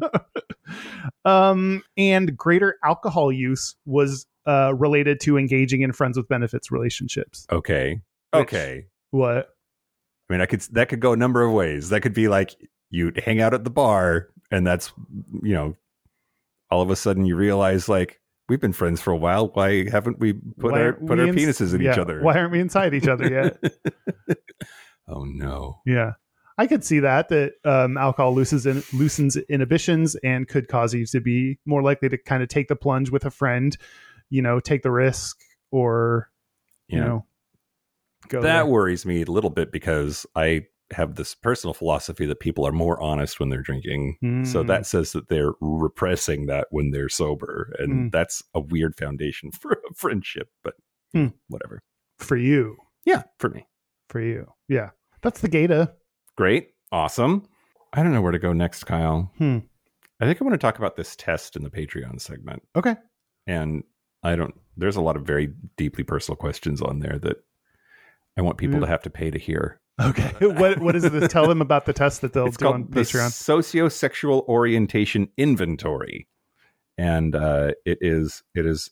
And greater alcohol use was related to engaging in friends with benefits relationships.
Okay.
Which-
Okay.
What?
I mean, that could go a number of ways. That could be like you hang out at the bar, and that's, all of a sudden you realize like we've been friends for a while. Why haven't we put our penises in each other?
Why aren't we inside each other yet?
Oh no.
Yeah. I could see that alcohol loosens inhibitions and could cause you to be more likely to kind of take the plunge with a friend, take the risk or, go
That
there.
worries me a little bit because I have this personal philosophy that people are more honest when they're drinking. So that says that they're repressing that when they're sober. And that's a weird foundation for a friendship, but whatever.
For you.
Yeah, for me.
For you. Yeah. That's the Gata.
Great. Awesome. I don't know where to go next, Kyle.
Hmm.
I think I want to talk about this test in the Patreon segment.
Okay.
And there's a lot of very deeply personal questions on there that I want people to have to pay to hear.
Okay. What is this? Tell them about the test that they'll
It's
do
called
on
the
Patreon.
Sociosexual Orientation Inventory. And it is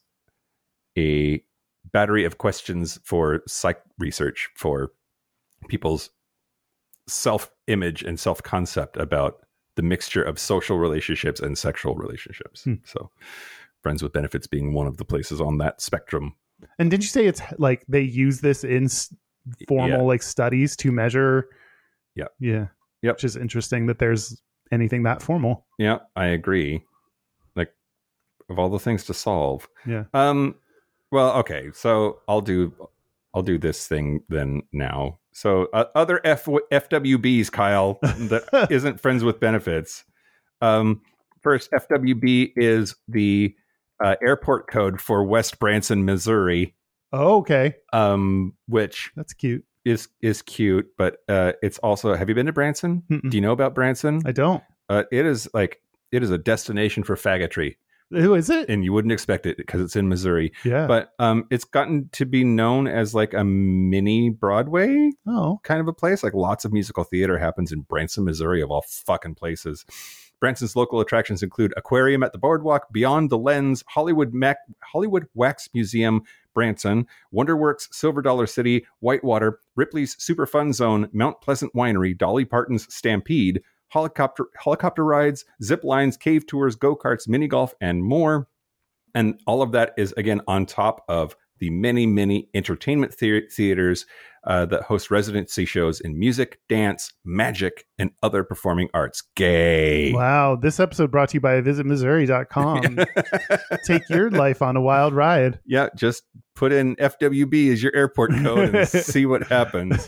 a battery of questions for psych research for people's self-image and self-concept about the mixture of social relationships and sexual relationships. So friends with benefits being one of the places on that spectrum.
And did you say it's like they use this in formal like studies to measure?
Yeah.
Yeah.
Yep.
Which is interesting that there's anything that formal.
Yeah, I agree. Like, of all the things to solve.
Yeah.
Well, okay. So I'll do this thing then now. So other FWBs, Kyle, that isn't friends with benefits. First, FWB is the airport code for West Branson, Missouri.
Oh, okay.
Which
That's cute.
is cute, but it's also. Have you been to Branson?
Mm-mm.
Do you know about Branson?
I don't.
It is a destination for faggotry,
Who is it?
and you wouldn't expect it because it's in Missouri.
Yeah.
But it's gotten to be known as like a mini Broadway
Oh.
kind of a place. Like lots of musical theater happens in Branson, Missouri, of all fucking places. Branson's local attractions include Aquarium at the Boardwalk, Beyond the Lens, Hollywood Wax Museum, Branson, Wonderworks, Silver Dollar City, Whitewater, Ripley's Super Fun Zone, Mount Pleasant Winery, Dolly Parton's Stampede, helicopter rides, zip lines, cave tours, go-karts, mini golf, and more. And all of that is, again, on top of the many, many entertainment theaters that host residency shows in music, dance, magic, and other performing arts. Gay.
Wow. This episode brought to you by visitmissouri.com. Take your life on a wild ride.
Yeah, just put in FWB as your airport code and see what happens.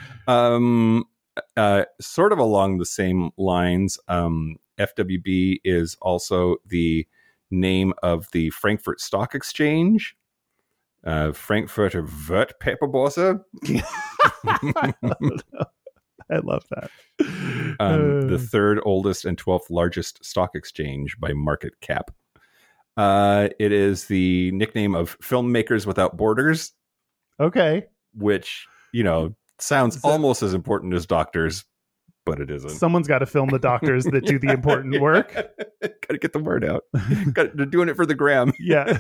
Sort of along the same lines, FWB is also the name of the Frankfurt Stock Exchange. Frankfurter Wertpapierbörse.
I love that.
The third oldest and 12th largest stock exchange by market cap. It is the nickname of Filmmakers Without Borders,
Okay.
which, sounds almost as important as doctors, but it isn't.
Someone's got to film the doctors that do the important work.
Got to get the word out. They're doing it for the gram.
Yeah.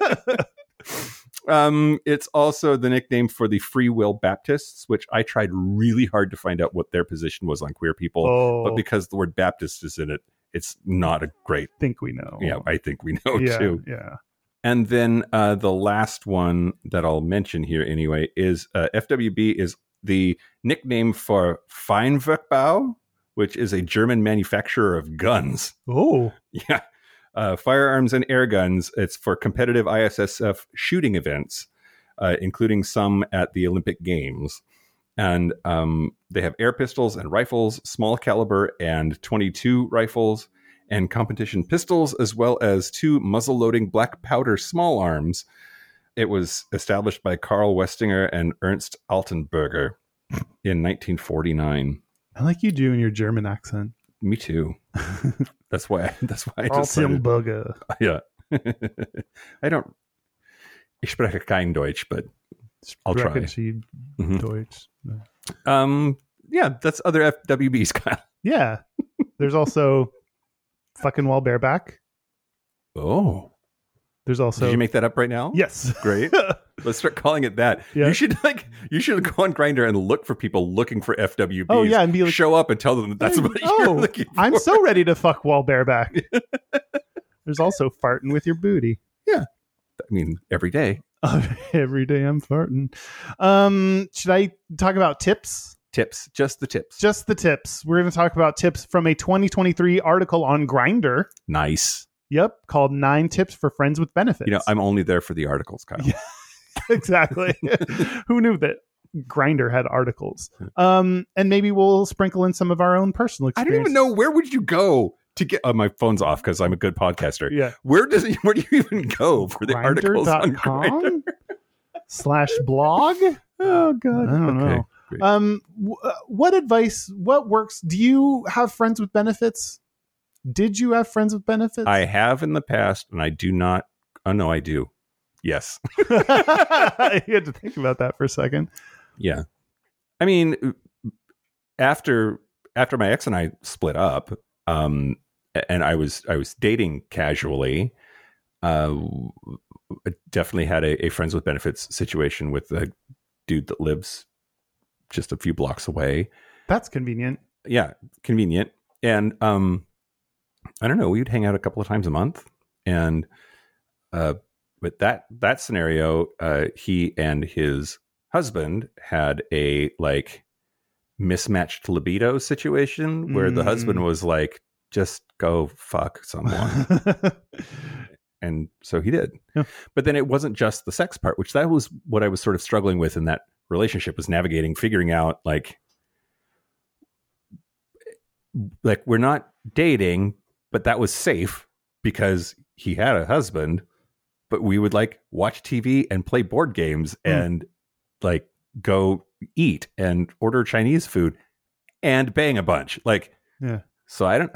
It's also the nickname for the Free Will Baptists, which I tried really hard to find out what their position was on queer people. But because the word Baptist is in it, it's not a great...
think we know.
Yeah, I think we know too.
Yeah.
And then the last one that I'll mention here anyway is FWB is the nickname for Feinwerkbau, which is a German manufacturer of guns.
Oh.
Yeah. Firearms and air guns. It's for competitive ISSF shooting events, including some at the Olympic Games. And they have air pistols and rifles, small caliber and .22 rifles, and competition pistols, as well as 2 muzzle-loading black powder small arms. It was established by Karl Westinger and Ernst Altenburger in 1949.
I like you doing your German accent.
Me too. That's why I just
Altenburger.
Yeah. Ich spreche kein Deutsch, but I'll try.
Mm-hmm. Deutsch.
Yeah, that's other FWBs, Kyle.
Yeah. There's also fucking Wall Bareback.
Oh.
There's also...
Did you make that up right now?
Yes.
Great. Let's start calling it that.
Yeah.
You should go on Grindr and look for people looking for FWBs.
Oh, yeah, and be like,
show up and tell them that's what you're looking for.
I'm so ready to fuck Wall Bareback. There's also farting with your booty.
Yeah. I mean, every day.
Every day I'm farting. Should I talk about tips?
Tips. Just the tips.
Just the tips. We're going to talk about tips from a 2023 article on Grindr.
Nice.
Yep, called 9 Tips for Friends with Benefits.
I'm only there for the articles, Kyle.
Yeah, exactly. Who knew that Grindr had articles? And maybe we'll sprinkle in some of our own personal experience.
I don't even know, where would you go to get... my phone's off because I'm a good podcaster.
Yeah.
Where do you even go for the articles on Grindr?
/blog? Oh, God. I don't know. Great. What advice, what works? Do you have friends with benefits? Did you have friends with benefits?
I have in the past, and I do not. Oh, no, I do. Yes.
You had to think about that for a second.
Yeah. I mean, after my ex and I split up, and I was dating casually, definitely had a friends with benefits situation with a dude that lives just a few blocks away. That's
convenient.
Yeah, convenient. And I don't know, we would hang out a couple of times a month. And with that scenario, he and his husband had a mismatched libido situation where the husband was like, just go fuck someone. And so he did.
Yeah.
But then it wasn't just the sex part, which that was what I was sort of struggling with in that relationship, was navigating, figuring out like we're not dating, but that was safe because he had a husband, but we would like watch TV and play board games and like go eat and order Chinese food and bang a bunch. Like,
Yeah.
So I don't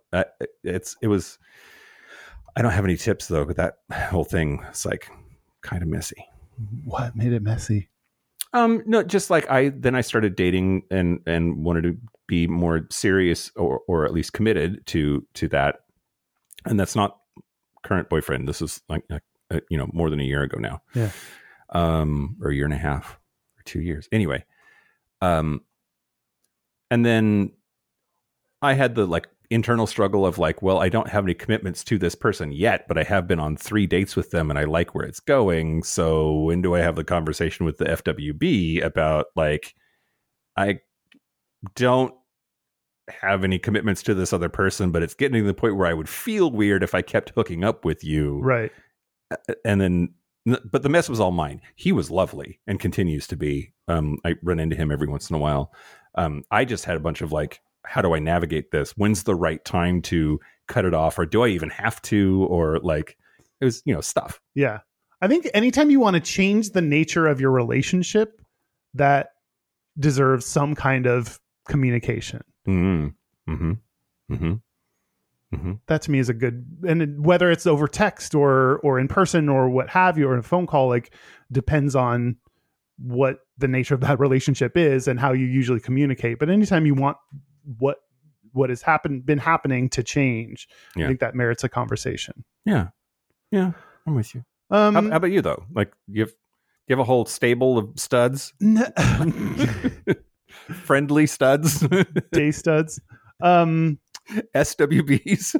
have any tips though, but that whole thing is like kind of messy.
What made it messy?
No, just like I started dating and wanted to be more serious or at least committed to that. And that's not current boyfriend. This is like, more than a year ago now.
Yeah.
Or a year and a half or 2 years. Anyway. And then I had the like internal struggle of like, well, I don't have any commitments to this person yet, but I have been on 3 dates with them and I like where it's going. So when do I have the conversation with the FWB about like, I don't have any commitments to this other person, but it's getting to the point where I would feel weird if I kept hooking up with you.
Right.
And then, but the mess was all mine. He was lovely and continues to be. I run into him every once in a while. I just had a bunch of like, how do I navigate this? When's the right time to cut it off? Or do I even have to? Or like, it was, stuff.
Yeah. I think anytime you want to change the nature of your relationship, that deserves some kind of communication.
Mm-hmm. Mm-hmm. Mm-hmm. Mm-hmm.
That to me is a good, and whether it's over text or in person or what have you, or in a phone call, like depends on what the nature of that relationship is and how you usually communicate. But anytime you want what has been happening to change, I think that merits a conversation.
Yeah. Yeah. I'm with you. How about you though? Like you have a whole stable of studs, friendly studs,
day studs,
SWBs.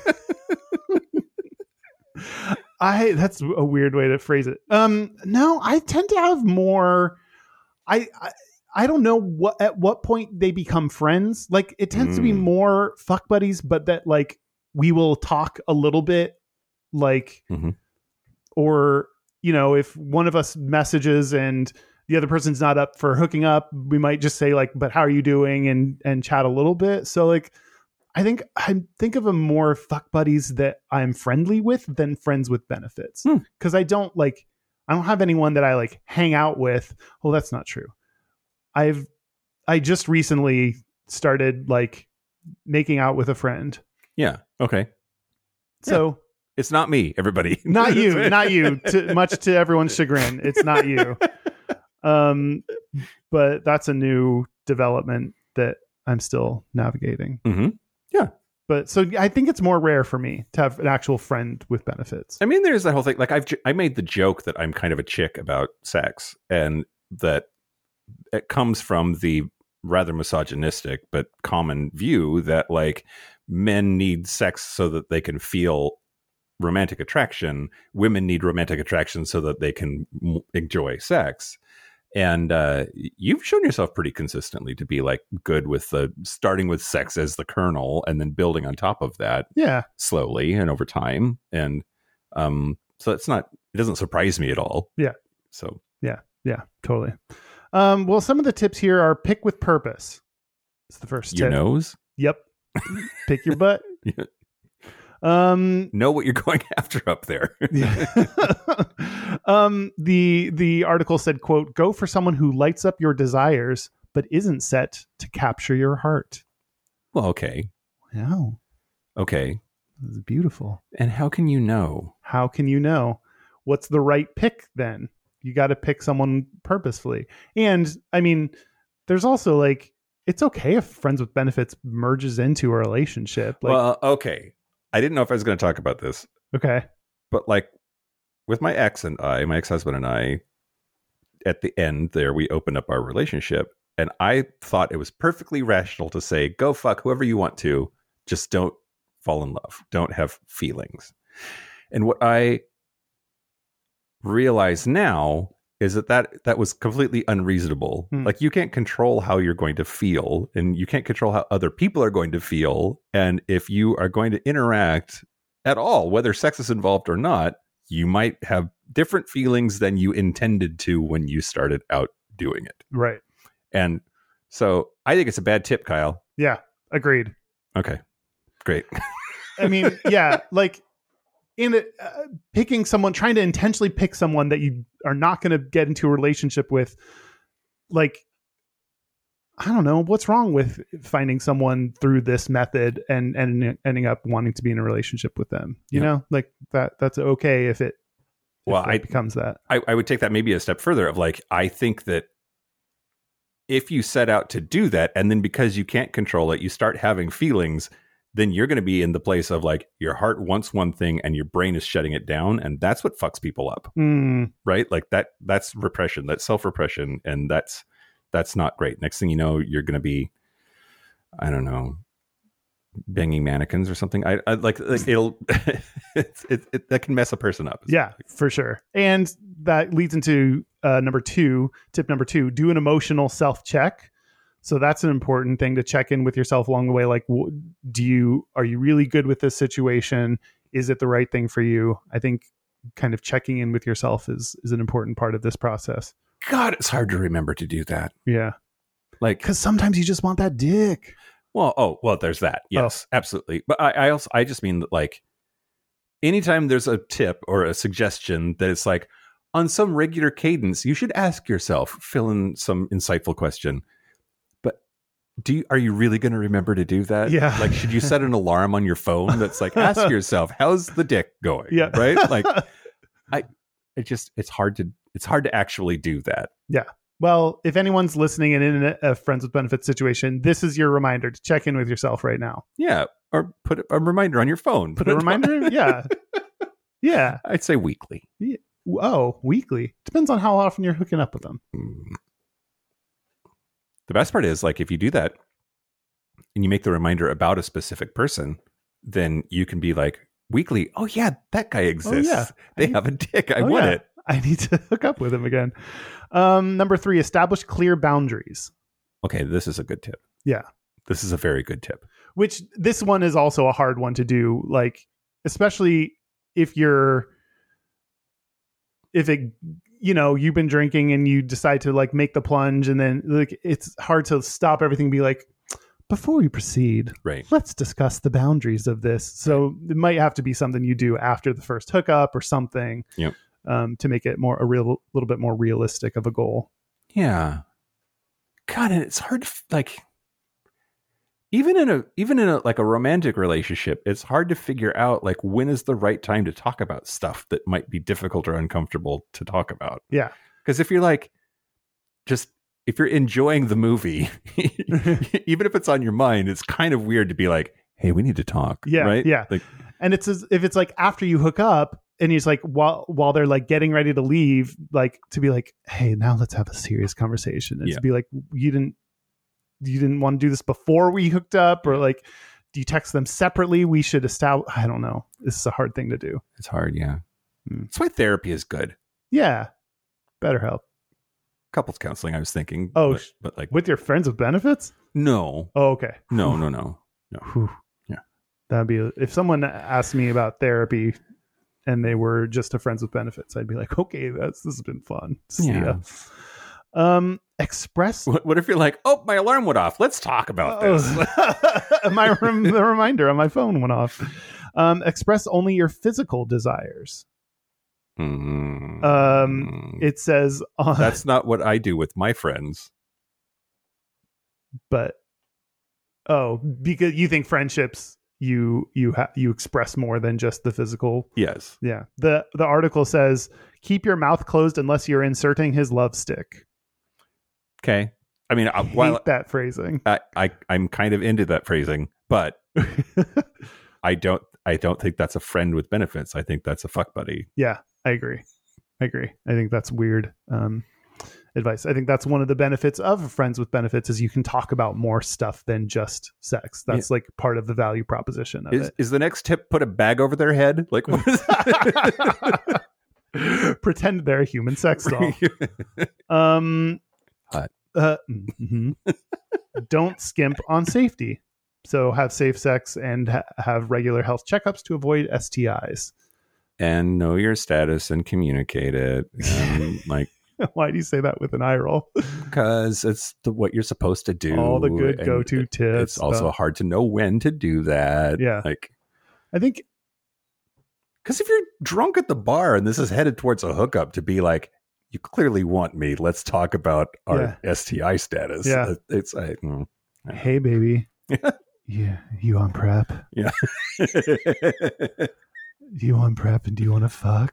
That's a weird way to phrase it. No, I tend to have more, I don't know at what point they become friends. Like it tends to be more fuck buddies, but that like we will talk a little bit, like, or if one of us messages and the other person's not up for hooking up, we might just say like, "But how are you doing?" and chat a little bit. So like, I think of them more fuck buddies that I'm friendly with than friends with benefits, because I don't have anyone that I like hang out with. Well, that's not true. I just recently started like making out with a friend.
Yeah. Okay.
So
it's not me, everybody.
Not you. Much to everyone's chagrin, it's not you. But that's a new development that I'm still navigating.
Mm-hmm. Yeah.
But so I think it's more rare for me to have an actual friend with benefits.
I mean, there's that whole thing. Like I made the joke that I'm kind of a chick about sex, and that it comes from the rather misogynistic but common view that like men need sex so that they can feel romantic attraction. Women need romantic attraction so that they can enjoy sex. And you've shown yourself pretty consistently to be like good with starting with sex as the kernel and then building on top of that.
Yeah.
Slowly and over time. And so it doesn't surprise me at all.
Yeah.
So
yeah, totally. Well, some of the tips here are pick with purpose. It's the first tip.
Your nose?
Yep. Pick your butt.
Yeah. Know what you're going after up there.
The article said, quote, "Go for someone who lights up your desires, but isn't set to capture your heart."
Well, okay.
Wow.
Okay.
This is beautiful.
And how can you know?
How can you know? What's the right pick then? You got to pick someone purposefully. And I mean, there's also like, it's okay if friends with benefits merges into a relationship. Like,
well, okay. I didn't know if I was going to talk about this.
Okay.
But like with my ex-husband and I, at the end there, we opened up our relationship, and I thought it was perfectly rational to say, go fuck whoever you want to, just don't fall in love. Don't have feelings. And what I realize now is that was completely unreasonable. Like, you can't control how you're going to feel, and you can't control how other people are going to feel. And if you are going to interact at all, whether sex is involved or not, you might have different feelings than you intended to when you started out doing it.
Right.
And so I think it's a bad tip, Kyle.
Yeah. Agreed.
Okay, great.
I mean, yeah, like picking someone, trying to intentionally pick someone that you are not going to get into a relationship with, like, I don't know what's wrong with finding someone through this method and ending up wanting to be in a relationship with them. You know, like that's okay if it becomes that.
I would take that maybe a step further of like, I think that if you set out to do that, and then because you can't control it, you start having feelings, then you're going to be in the place of like, your heart wants one thing and your brain is shutting it down. And that's what fucks people up. Right? Like that's repression, that's self-repression. And that's not great. Next thing you know, you're going to be, I don't know, banging mannequins or something. I like it'll that can mess a person up.
Yeah, for sure. And that leads into tip number 2, do an emotional self-check. So that's an important thing to check in with yourself along the way. Like, are you really good with this situation? Is it the right thing for you? I think kind of checking in with yourself is an important part of this process.
God, it's hard to remember to do that.
Yeah.
Like,
because sometimes you just want that dick.
Well, there's that. Yes, absolutely. But I just mean that, like, anytime there's a tip or a suggestion that it's like, on some regular cadence, you should ask yourself, fill in some insightful question. But are you really going to remember to do that?
Yeah.
Like, should you set an alarm on your phone that's like, ask yourself, how's the dick going?
Yeah.
Right? Like, it's hard to actually do that.
Yeah. Well, if anyone's listening and in a friends with benefits situation, this is your reminder to check in with yourself right now.
Yeah. Or put a reminder on your phone.
Put a reminder? Yeah. Yeah.
I'd say weekly.
Yeah. Oh, weekly. Depends on how often you're hooking up with them.
The best part is, like, if you do that and you make the reminder about a specific person, then you can be like, weekly, oh yeah, that guy exists.
Oh, yeah.
They have a dick. I want it.
I need to hook up with him again. Number 3, establish clear boundaries.
Okay, this is a good tip.
Yeah.
This is a very good tip.
Which this one is also a hard one to do, like, especially if you've been drinking and you decide to like make the plunge, and then like it's hard to stop everything and be like, before we proceed,
right,
let's discuss the boundaries of this. So it might have to be something you do after the first hookup or something.
Yep.
To make it little bit more realistic of a goal.
Yeah. God, and it's hard to, like, even in a like a romantic relationship, it's hard to figure out like when is the right time to talk about stuff that might be difficult or uncomfortable to talk about.
Yeah.
Because if you're like, if you're enjoying the movie, even if it's on your mind, it's kind of weird to be like, hey, we need to talk.
Yeah.
Right.
Yeah.
Like,
and it's if it's like after you hook up, and he's like, while they're like getting ready to leave, like to be like, hey, now let's have a serious conversation. And to be like, you didn't want to do this before we hooked up, or like, do you text them separately? We should establish. I don't know. This is a hard thing to do.
It's hard. Yeah. That's why therapy is good.
Yeah. BetterHelp.
Couples counseling, I was thinking.
Oh,
but like
with your friends with benefits?
No.
Oh, okay.
No.
Whew. Yeah. That'd be, if someone asked me about therapy and they were just a friends with benefits, I'd be like, okay, this has been fun. See ya. Express.
What if you're like, oh, my alarm went off. Let's talk about this.
The reminder on my phone went off. Express only your physical desires. It says
that's not what I do with my friends.
But because you think friendships you express more than just the physical.
Yes.
Yeah. The article says keep your mouth closed unless you're inserting his love stick.
Okay. I mean,
I hate that phrasing.
I'm kind of into that phrasing, but I don't think that's a friend with benefits. I think that's a fuck buddy.
Yeah, I agree. I think that's weird advice. I think that's one of the benefits of friends with benefits is you can talk about more stuff than just sex. That's like part of the value proposition of it.
Is the next tip put a bag over their head? Like, what is
Pretend they're a human sex doll.
Hot.
Mhm. Don't skimp on safety. So have safe sex and have regular health checkups to avoid STIs.
And know your status and communicate it. And like,
why do you say that with an eye roll?
because it's what you're supposed to do.
All the good
and
go-to tips.
It's also hard to know when to do that.
Yeah.
Like,
I think
because if you're drunk at the bar and this is headed towards a hookup, to be like, you clearly want me. Let's talk about our STI status.
Yeah.
It's
hey baby. Yeah, you on prep?
Yeah.
You on prep and do you want to fuck?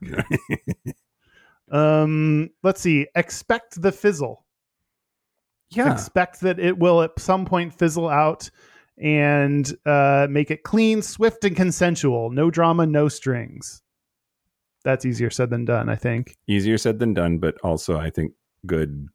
Let's see. Expect the fizzle.
Yeah.
Expect that it will at some point fizzle out and make it clean, swift, and consensual. No drama, no strings. That's easier said than done, I think.
Easier said than done, but also I think good.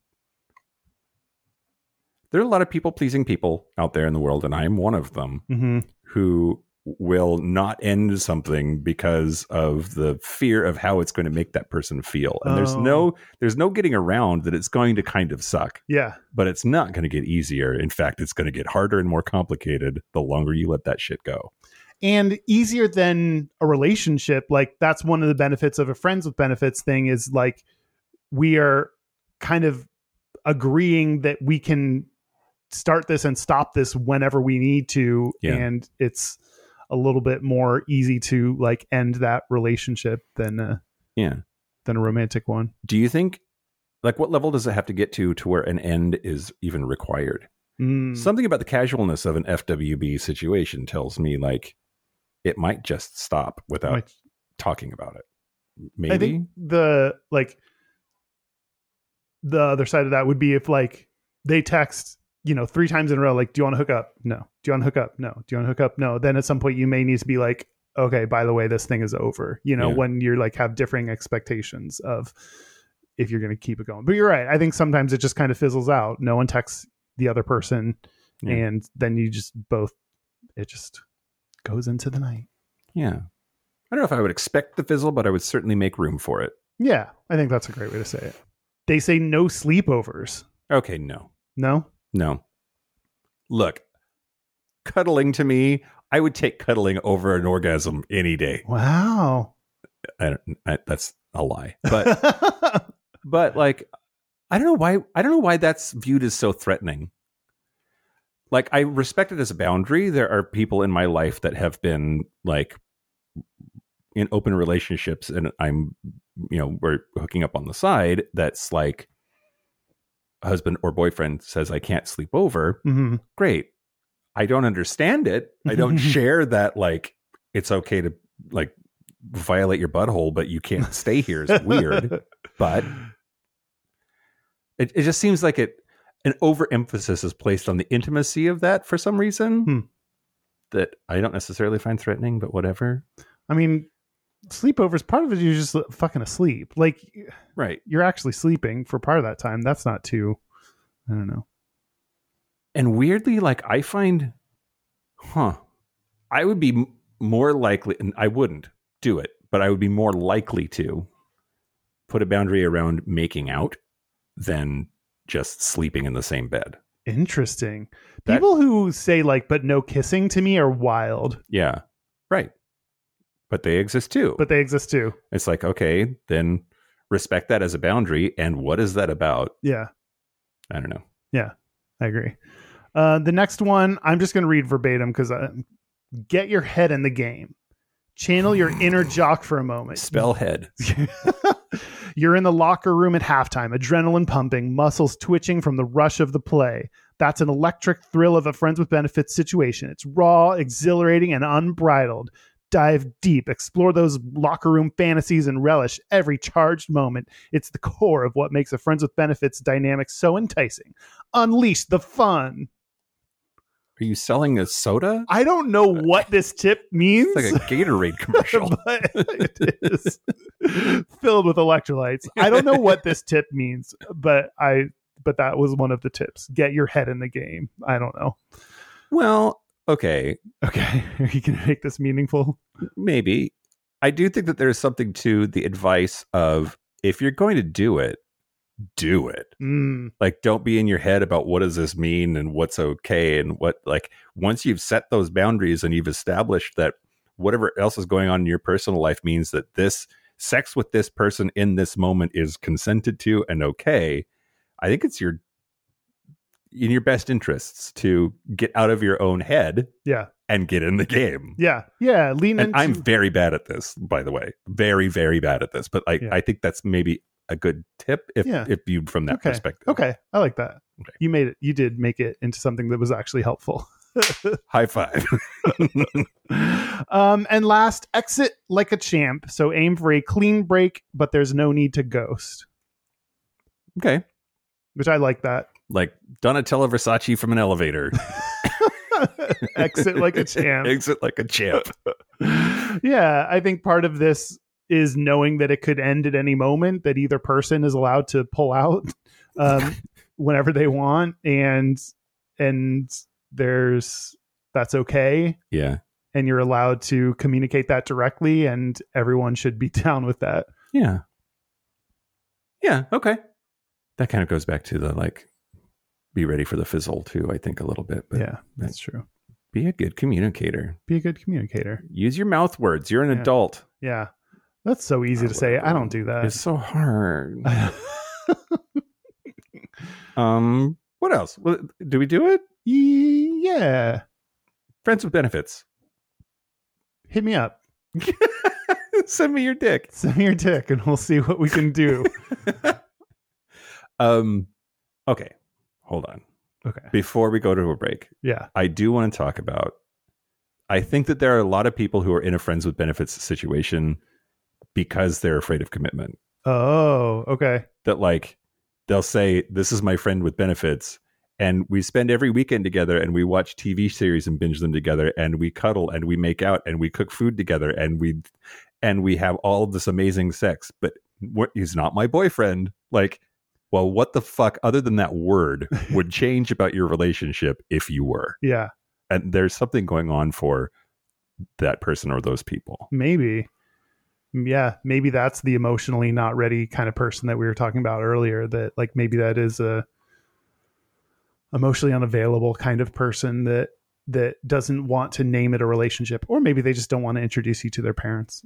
There are a lot of people-pleasing people out there in the world, and I am one of them, who will not end something because of the fear of how it's going to make that person feel. And there's no getting around that it's going to kind of suck.
Yeah.
But it's not going to get easier. In fact, it's going to get harder and more complicated the longer you let that shit go.
And easier than a relationship. Like, that's one of the benefits of a friends with benefits thing, is like, we are kind of agreeing that we can start this and stop this whenever we need to.
Yeah.
And it's a little bit more easy to like end that relationship than a romantic one.
Do you think, like, what level does it have to get to where an end is even required? Something about the casualness of an FWB situation tells me like it might just stop without talking about it. Maybe.
I think the other side of that would be if like they text, 3 times in a row, like, do you want to hook up? No. Do you want to hook up? No. Do you want to hook up? No. Then at some point you may need to be like, okay, by the way, this thing is over, when you're like have differing expectations of if you're going to keep it going. But you're right. I think sometimes it just kind of fizzles out. No one texts the other person. Yeah. And then you just it just goes into the night.
Yeah. I don't know if I would expect the fizzle, but I would certainly make room for it.
Yeah. I think that's a great way to say it. They say no sleepovers.
Okay. No.
No.
Look, cuddling to me, I would take cuddling over an orgasm any day.
Wow.
That's a lie. But but like, I don't know why that's viewed as so threatening. Like, I respect it as a boundary. There are people in my life that have been like in open relationships, and we're hooking up on the side. That's like, husband or boyfriend says, I can't sleep over. Mm-hmm. Great. I don't understand it. I don't share that, like, it's okay to like violate your butthole, but you can't stay here is weird. But it just seems like an overemphasis is placed on the intimacy of that for some reason that I don't necessarily find threatening, but whatever.
I mean, sleepovers, part of it, you're just fucking asleep. Like,
right.
You're actually sleeping for part of that time. That's not too, I don't know.
And weirdly, like, I find, I would be more likely, and I wouldn't do it, but I would be more likely to put a boundary around making out than just sleeping in the same bed.
Interesting. People who say like, but no kissing, to me are wild.
Yeah. Right. But they exist too. It's like, okay, then respect that as a boundary. And what is that about?
Yeah.
I don't know.
Yeah, I agree. The next one, I'm just going to read verbatim because get your head in the game. Channel your inner jock for a moment.
Spell head.
You're in the locker room at halftime, adrenaline pumping, muscles twitching from the rush of the play. That's an electric thrill of a friends with benefits situation. It's raw, exhilarating, and unbridled. Dive deep, explore those locker room fantasies, and relish every charged moment. It's the core of what makes a friends with benefits dynamic so enticing. Unleash the fun.
Are you selling a soda?
I don't know what this tip means.
It's like a Gatorade commercial.
But it is filled with electrolytes. I don't know what this tip means, but that was one of the tips. Get your head in the game. I don't know.
Well, okay.
Are you going to make this meaningful?
Maybe. I do think that there's something to the advice of, if you're going to do it, do it. Like, don't be in your head about what does this mean and what's okay and what, like, once you've set those boundaries and you've established that whatever else is going on in your personal life means that this sex with this person in this moment is consented to and okay, I think it's in your best interests to get out of your own head and get in the game.
Lean
and
into...
I'm very bad at this, by the way, very, very bad at this, but I think that's maybe a good tip if viewed from that perspective.
Okay, I like that. Okay. You did make it into something that was actually helpful.
High five.
And last, exit like a champ. So aim for a clean break, but there's no need to ghost.
Okay.
Which I like that.
Like Donatella Versace from an elevator.
Exit like a champ.
Exit like a champ.
Yeah, I think part of this is knowing that it could end at any moment, that either person is allowed to pull out whenever they want, and that's okay.
Yeah.
And you're allowed to communicate that directly, and everyone should be down with that.
Yeah. Yeah. Okay. That kind of goes back to the, like, be ready for the fizzle too, I think, a little bit. But
yeah, that's true.
Be a good communicator. Use your mouth words. You're an adult.
Yeah. That's so easy to say. I don't do that.
It's so hard. What else? Do we do it?
Yeah.
Friends with benefits.
Hit me up.
Send me your dick.
And we'll see what we can do.
Okay. Hold on.
Okay.
Before we go to a break.
Yeah.
I do want to talk about, I think that there are a lot of people who are in a friends with benefits situation because they're afraid of commitment.
Oh, okay.
That, like, they'll say, this is my friend with benefits, and we spend every weekend together, and we watch TV series and binge them together, and we cuddle and we make out and we cook food together, and we have all of this amazing sex, but he's not my boyfriend. Like, well, what the fuck other than that word would change about your relationship if you were?
Yeah.
And there's something going on for that person or those people.
Maybe. Yeah, maybe that's the emotionally not ready kind of person that we were talking about earlier, that, like, maybe that is a emotionally unavailable kind of person that doesn't want to name it a relationship, or maybe they just don't want to introduce you to their parents.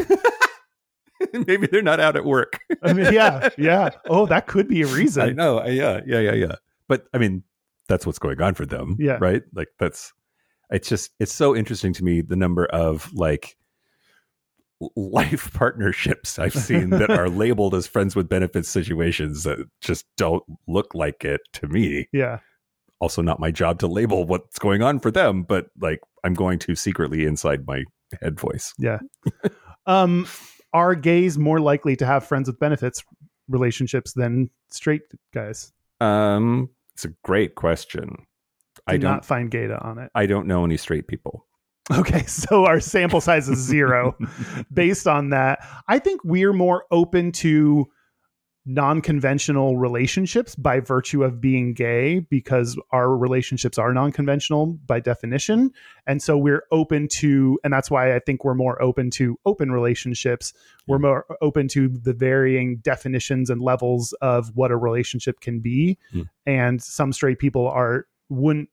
Maybe they're not out at work.
I mean, yeah. Oh, that could be a reason.
I know. Yeah. But I mean, that's what's going on for them.
Yeah.
Right. Like, it's so interesting to me, the number of, like, life partnerships I've seen that are labeled as friends with benefits situations that just don't look like it to me.
Yeah.
Also not my job to label what's going on for them, but, like, I'm going to secretly inside my head voice.
Yeah. Are gays more likely to have friends with benefits relationships than straight guys?
It's a great question.
I don't find data on it.
I don't know any straight people.
Okay, so our sample size is 0. Based on that, I think we're more open to non-conventional relationships by virtue of being gay, because our relationships are non-conventional by definition. And so we're open to, and that's why I think we're more open to open relationships. We're more open to the varying definitions and levels of what a relationship can be. And some straight people wouldn't,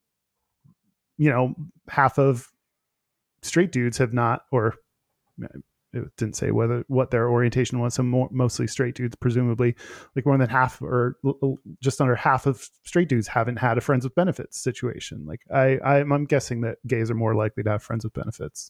half of straight dudes have not, or it didn't say what their orientation was. So mostly straight dudes, presumably, like more than half or just under half of straight dudes haven't had a friends with benefits situation. Like I'm guessing that gays are more likely to have friends with benefits.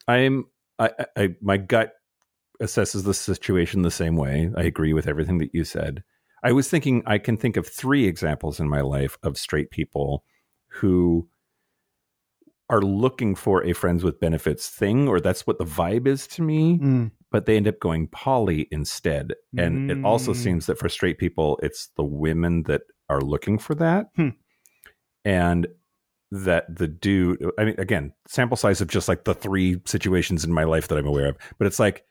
My gut assesses the situation the same way. I agree with everything that you said. I was thinking I can think of 3 examples in my life of straight people who are looking for a friends with benefits thing, or that's what the vibe is to me, but they end up going poly instead. And it also seems that for straight people, it's the women that are looking for that. And that the dude, I mean, again, sample size of just like the 3 situations in my life that I'm aware of, but it's like,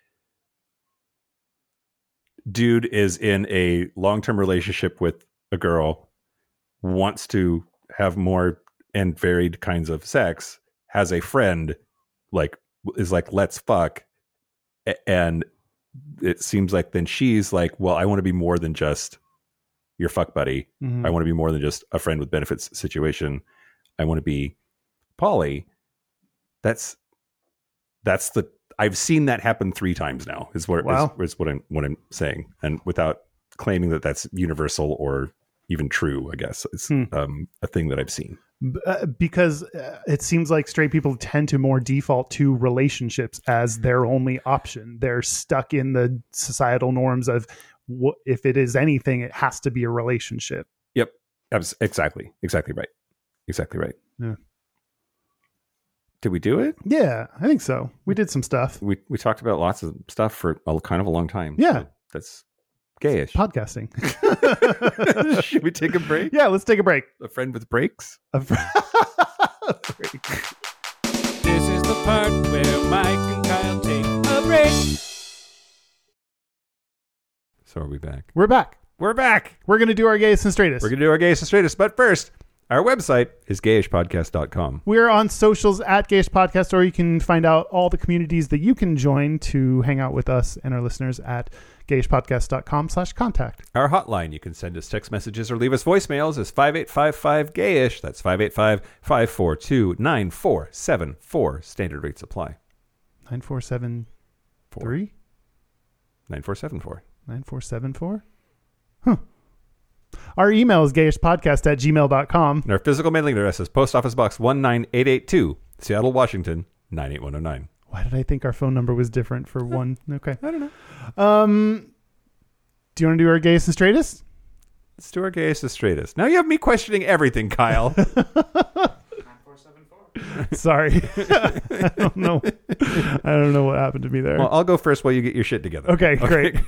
dude is in a long-term relationship with a girl, wants to have more and varied kinds of sex, has a friend, like, is like, let's fuck, And it seems like then she's like, well, I want to be more than just your fuck buddy.
Mhm.
I want to be more than just a friend with benefits situation. I want to be poly. That's the, I've seen that happen 3 times now is what I'm saying. And without claiming that that's universal or even true, I guess it's a thing that I've seen.
Because it seems like straight people tend to more default to relationships as their only option. They're stuck in the societal norms of if it is anything, it has to be a relationship.
Yep. Exactly right.
Yeah.
Did we do it?
Yeah, I think so. We did some stuff.
We talked about lots of stuff for kind of a long time.
Yeah.
So that's gayish.
Podcasting.
Should we take a break?
Yeah, let's take a break.
A friend with breaks?
Break.
This is the part where Mike and Kyle take a break.
So are we back?
We're back.
We're back.
We're going to do our gayest and straightest.
We're going to do our gayest and straightest. But first, our website is gayishpodcast.com.
We're on socials at Gayish Podcast, or you can find out all the communities that you can join to hang out with us and our listeners at gayishpodcast.com/contact.
Our hotline, you can send us text messages or leave us voicemails, is 5855-GAYISH. That's 585-542-9474. Standard rates apply.
9473?
9474.
9474? Huh. Our email is gayishpodcast@gmail.com.
And our physical mailing address is Post Office Box 19882, Seattle, Washington, 98109.
Why did I think our phone number was different for one? Okay.
I don't know.
Do you want to do our gayest and straightest?
Let's do our gayest and straightest. Now you have me questioning everything, Kyle.
9474.
Sorry. I don't know. I don't know what happened to me there.
Well, I'll go first while you get your shit together.
Okay, great.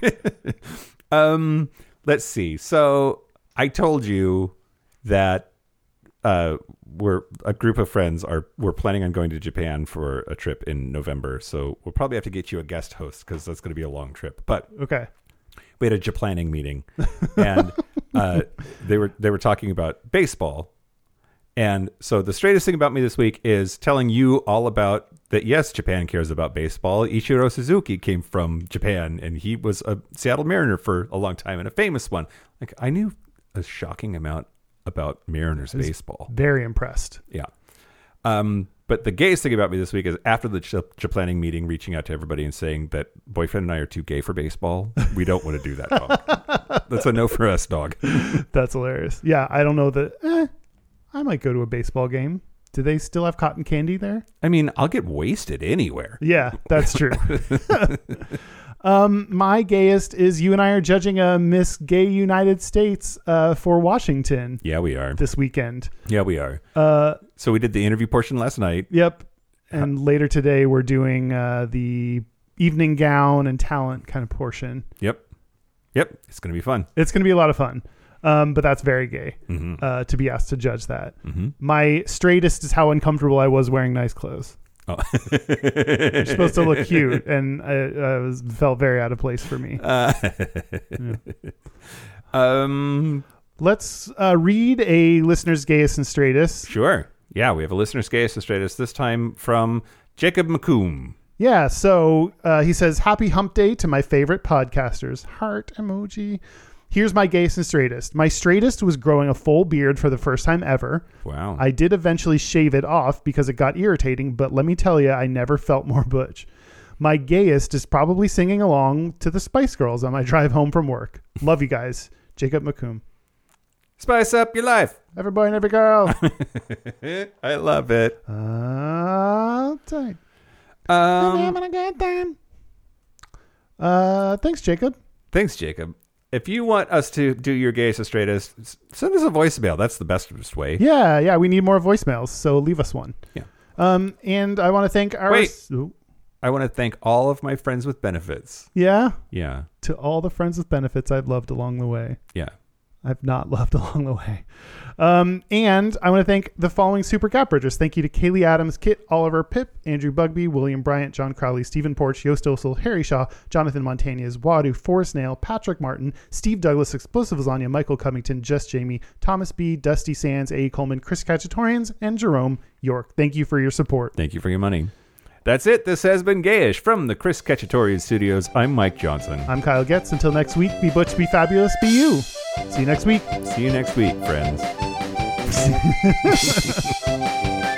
Let's see. So I told you that we're a group of friends we're planning on going to Japan for a trip in November. So we'll probably have to get you a guest host because that's going to be a long trip. But
Okay.
we had a Japlanning meeting, and they were talking about baseball. And so the straightest thing about me this week is telling you all about that. Yes, Japan cares about baseball. Ichiro Suzuki came from Japan, and he was a Seattle Mariner for a long time and a famous one. Like, I knew a shocking amount about Mariners baseball.
Very impressed.
Yeah. But the gayest thing about me this week is after the Japlanning meeting, reaching out to everybody and saying that boyfriend and I are too gay for baseball. We don't want to do that, dog. That's a no for us, dog.
That's hilarious. Yeah, I don't know that. I might go to a baseball game. Do they still have cotton candy there?
I mean, I'll get wasted anywhere.
Yeah, that's true. My gayest is you and I are judging a Miss Gay United States for Washington.
Yeah, we are.
This weekend.
Yeah, we are. So we did the interview portion last night.
Yep. And later today we're doing the evening gown and talent kind of portion.
Yep. It's going to be fun.
It's going to be a lot of fun. But that's very gay to be asked to judge that.
Mm-hmm.
My straightest is how uncomfortable I was wearing nice clothes.
Oh.
You're supposed to look cute, and I felt very out of place for me. Let's read a listener's gayest and straightest.
Sure. Yeah, we have a listener's gayest and straightest, this time from Jacob McComb.
Yeah, so he says, happy hump day to my favorite podcasters. Heart emoji. Here's my gayest and straightest. My straightest was growing a full beard for the first time ever.
Wow.
I did eventually shave it off because it got irritating, but let me tell you, I never felt more butch. My gayest is probably singing along to the Spice Girls on my drive home from work. Love you guys. Jacob McComb.
Spice up your life.
Every boy and every girl.
I love it.
Tight. I'm having a good time. Thanks, Jacob.
Thanks, Jacob. If you want us to do your gayest and straightest, send us a voicemail. That's the best way.
Yeah. We need more voicemails, so leave us one.
Yeah.
And I want to thank our...
I want to thank all of my friends with benefits.
Yeah?
Yeah.
To all the friends with benefits I've loved along the way.
Yeah.
I've not loved along the way. And I want to thank the following Super Gap Bridgers. Thank you to Kaylee Adams, Kit Oliver, Pip, Andrew Bugby, William Bryant, John Crowley, Stephen Porch, Yost Osel, Harry Shaw, Jonathan Montañez, Wadu, Forrest Nail, Patrick Martin, Steve Douglas, Explosive Lasagna, Michael Covington, Just Jamie, Thomas B., Dusty Sands, A. Coleman, Chris Cacciatorians, and Jerome York. Thank you for your support.
Thank you for your money. That's it. This has been Gayish from the Chris Cacciatore Studios. I'm Mike Johnson.
I'm Kyle Getz. Until next week, be butch, be fabulous, be you. See you next week.
See you next week, friends.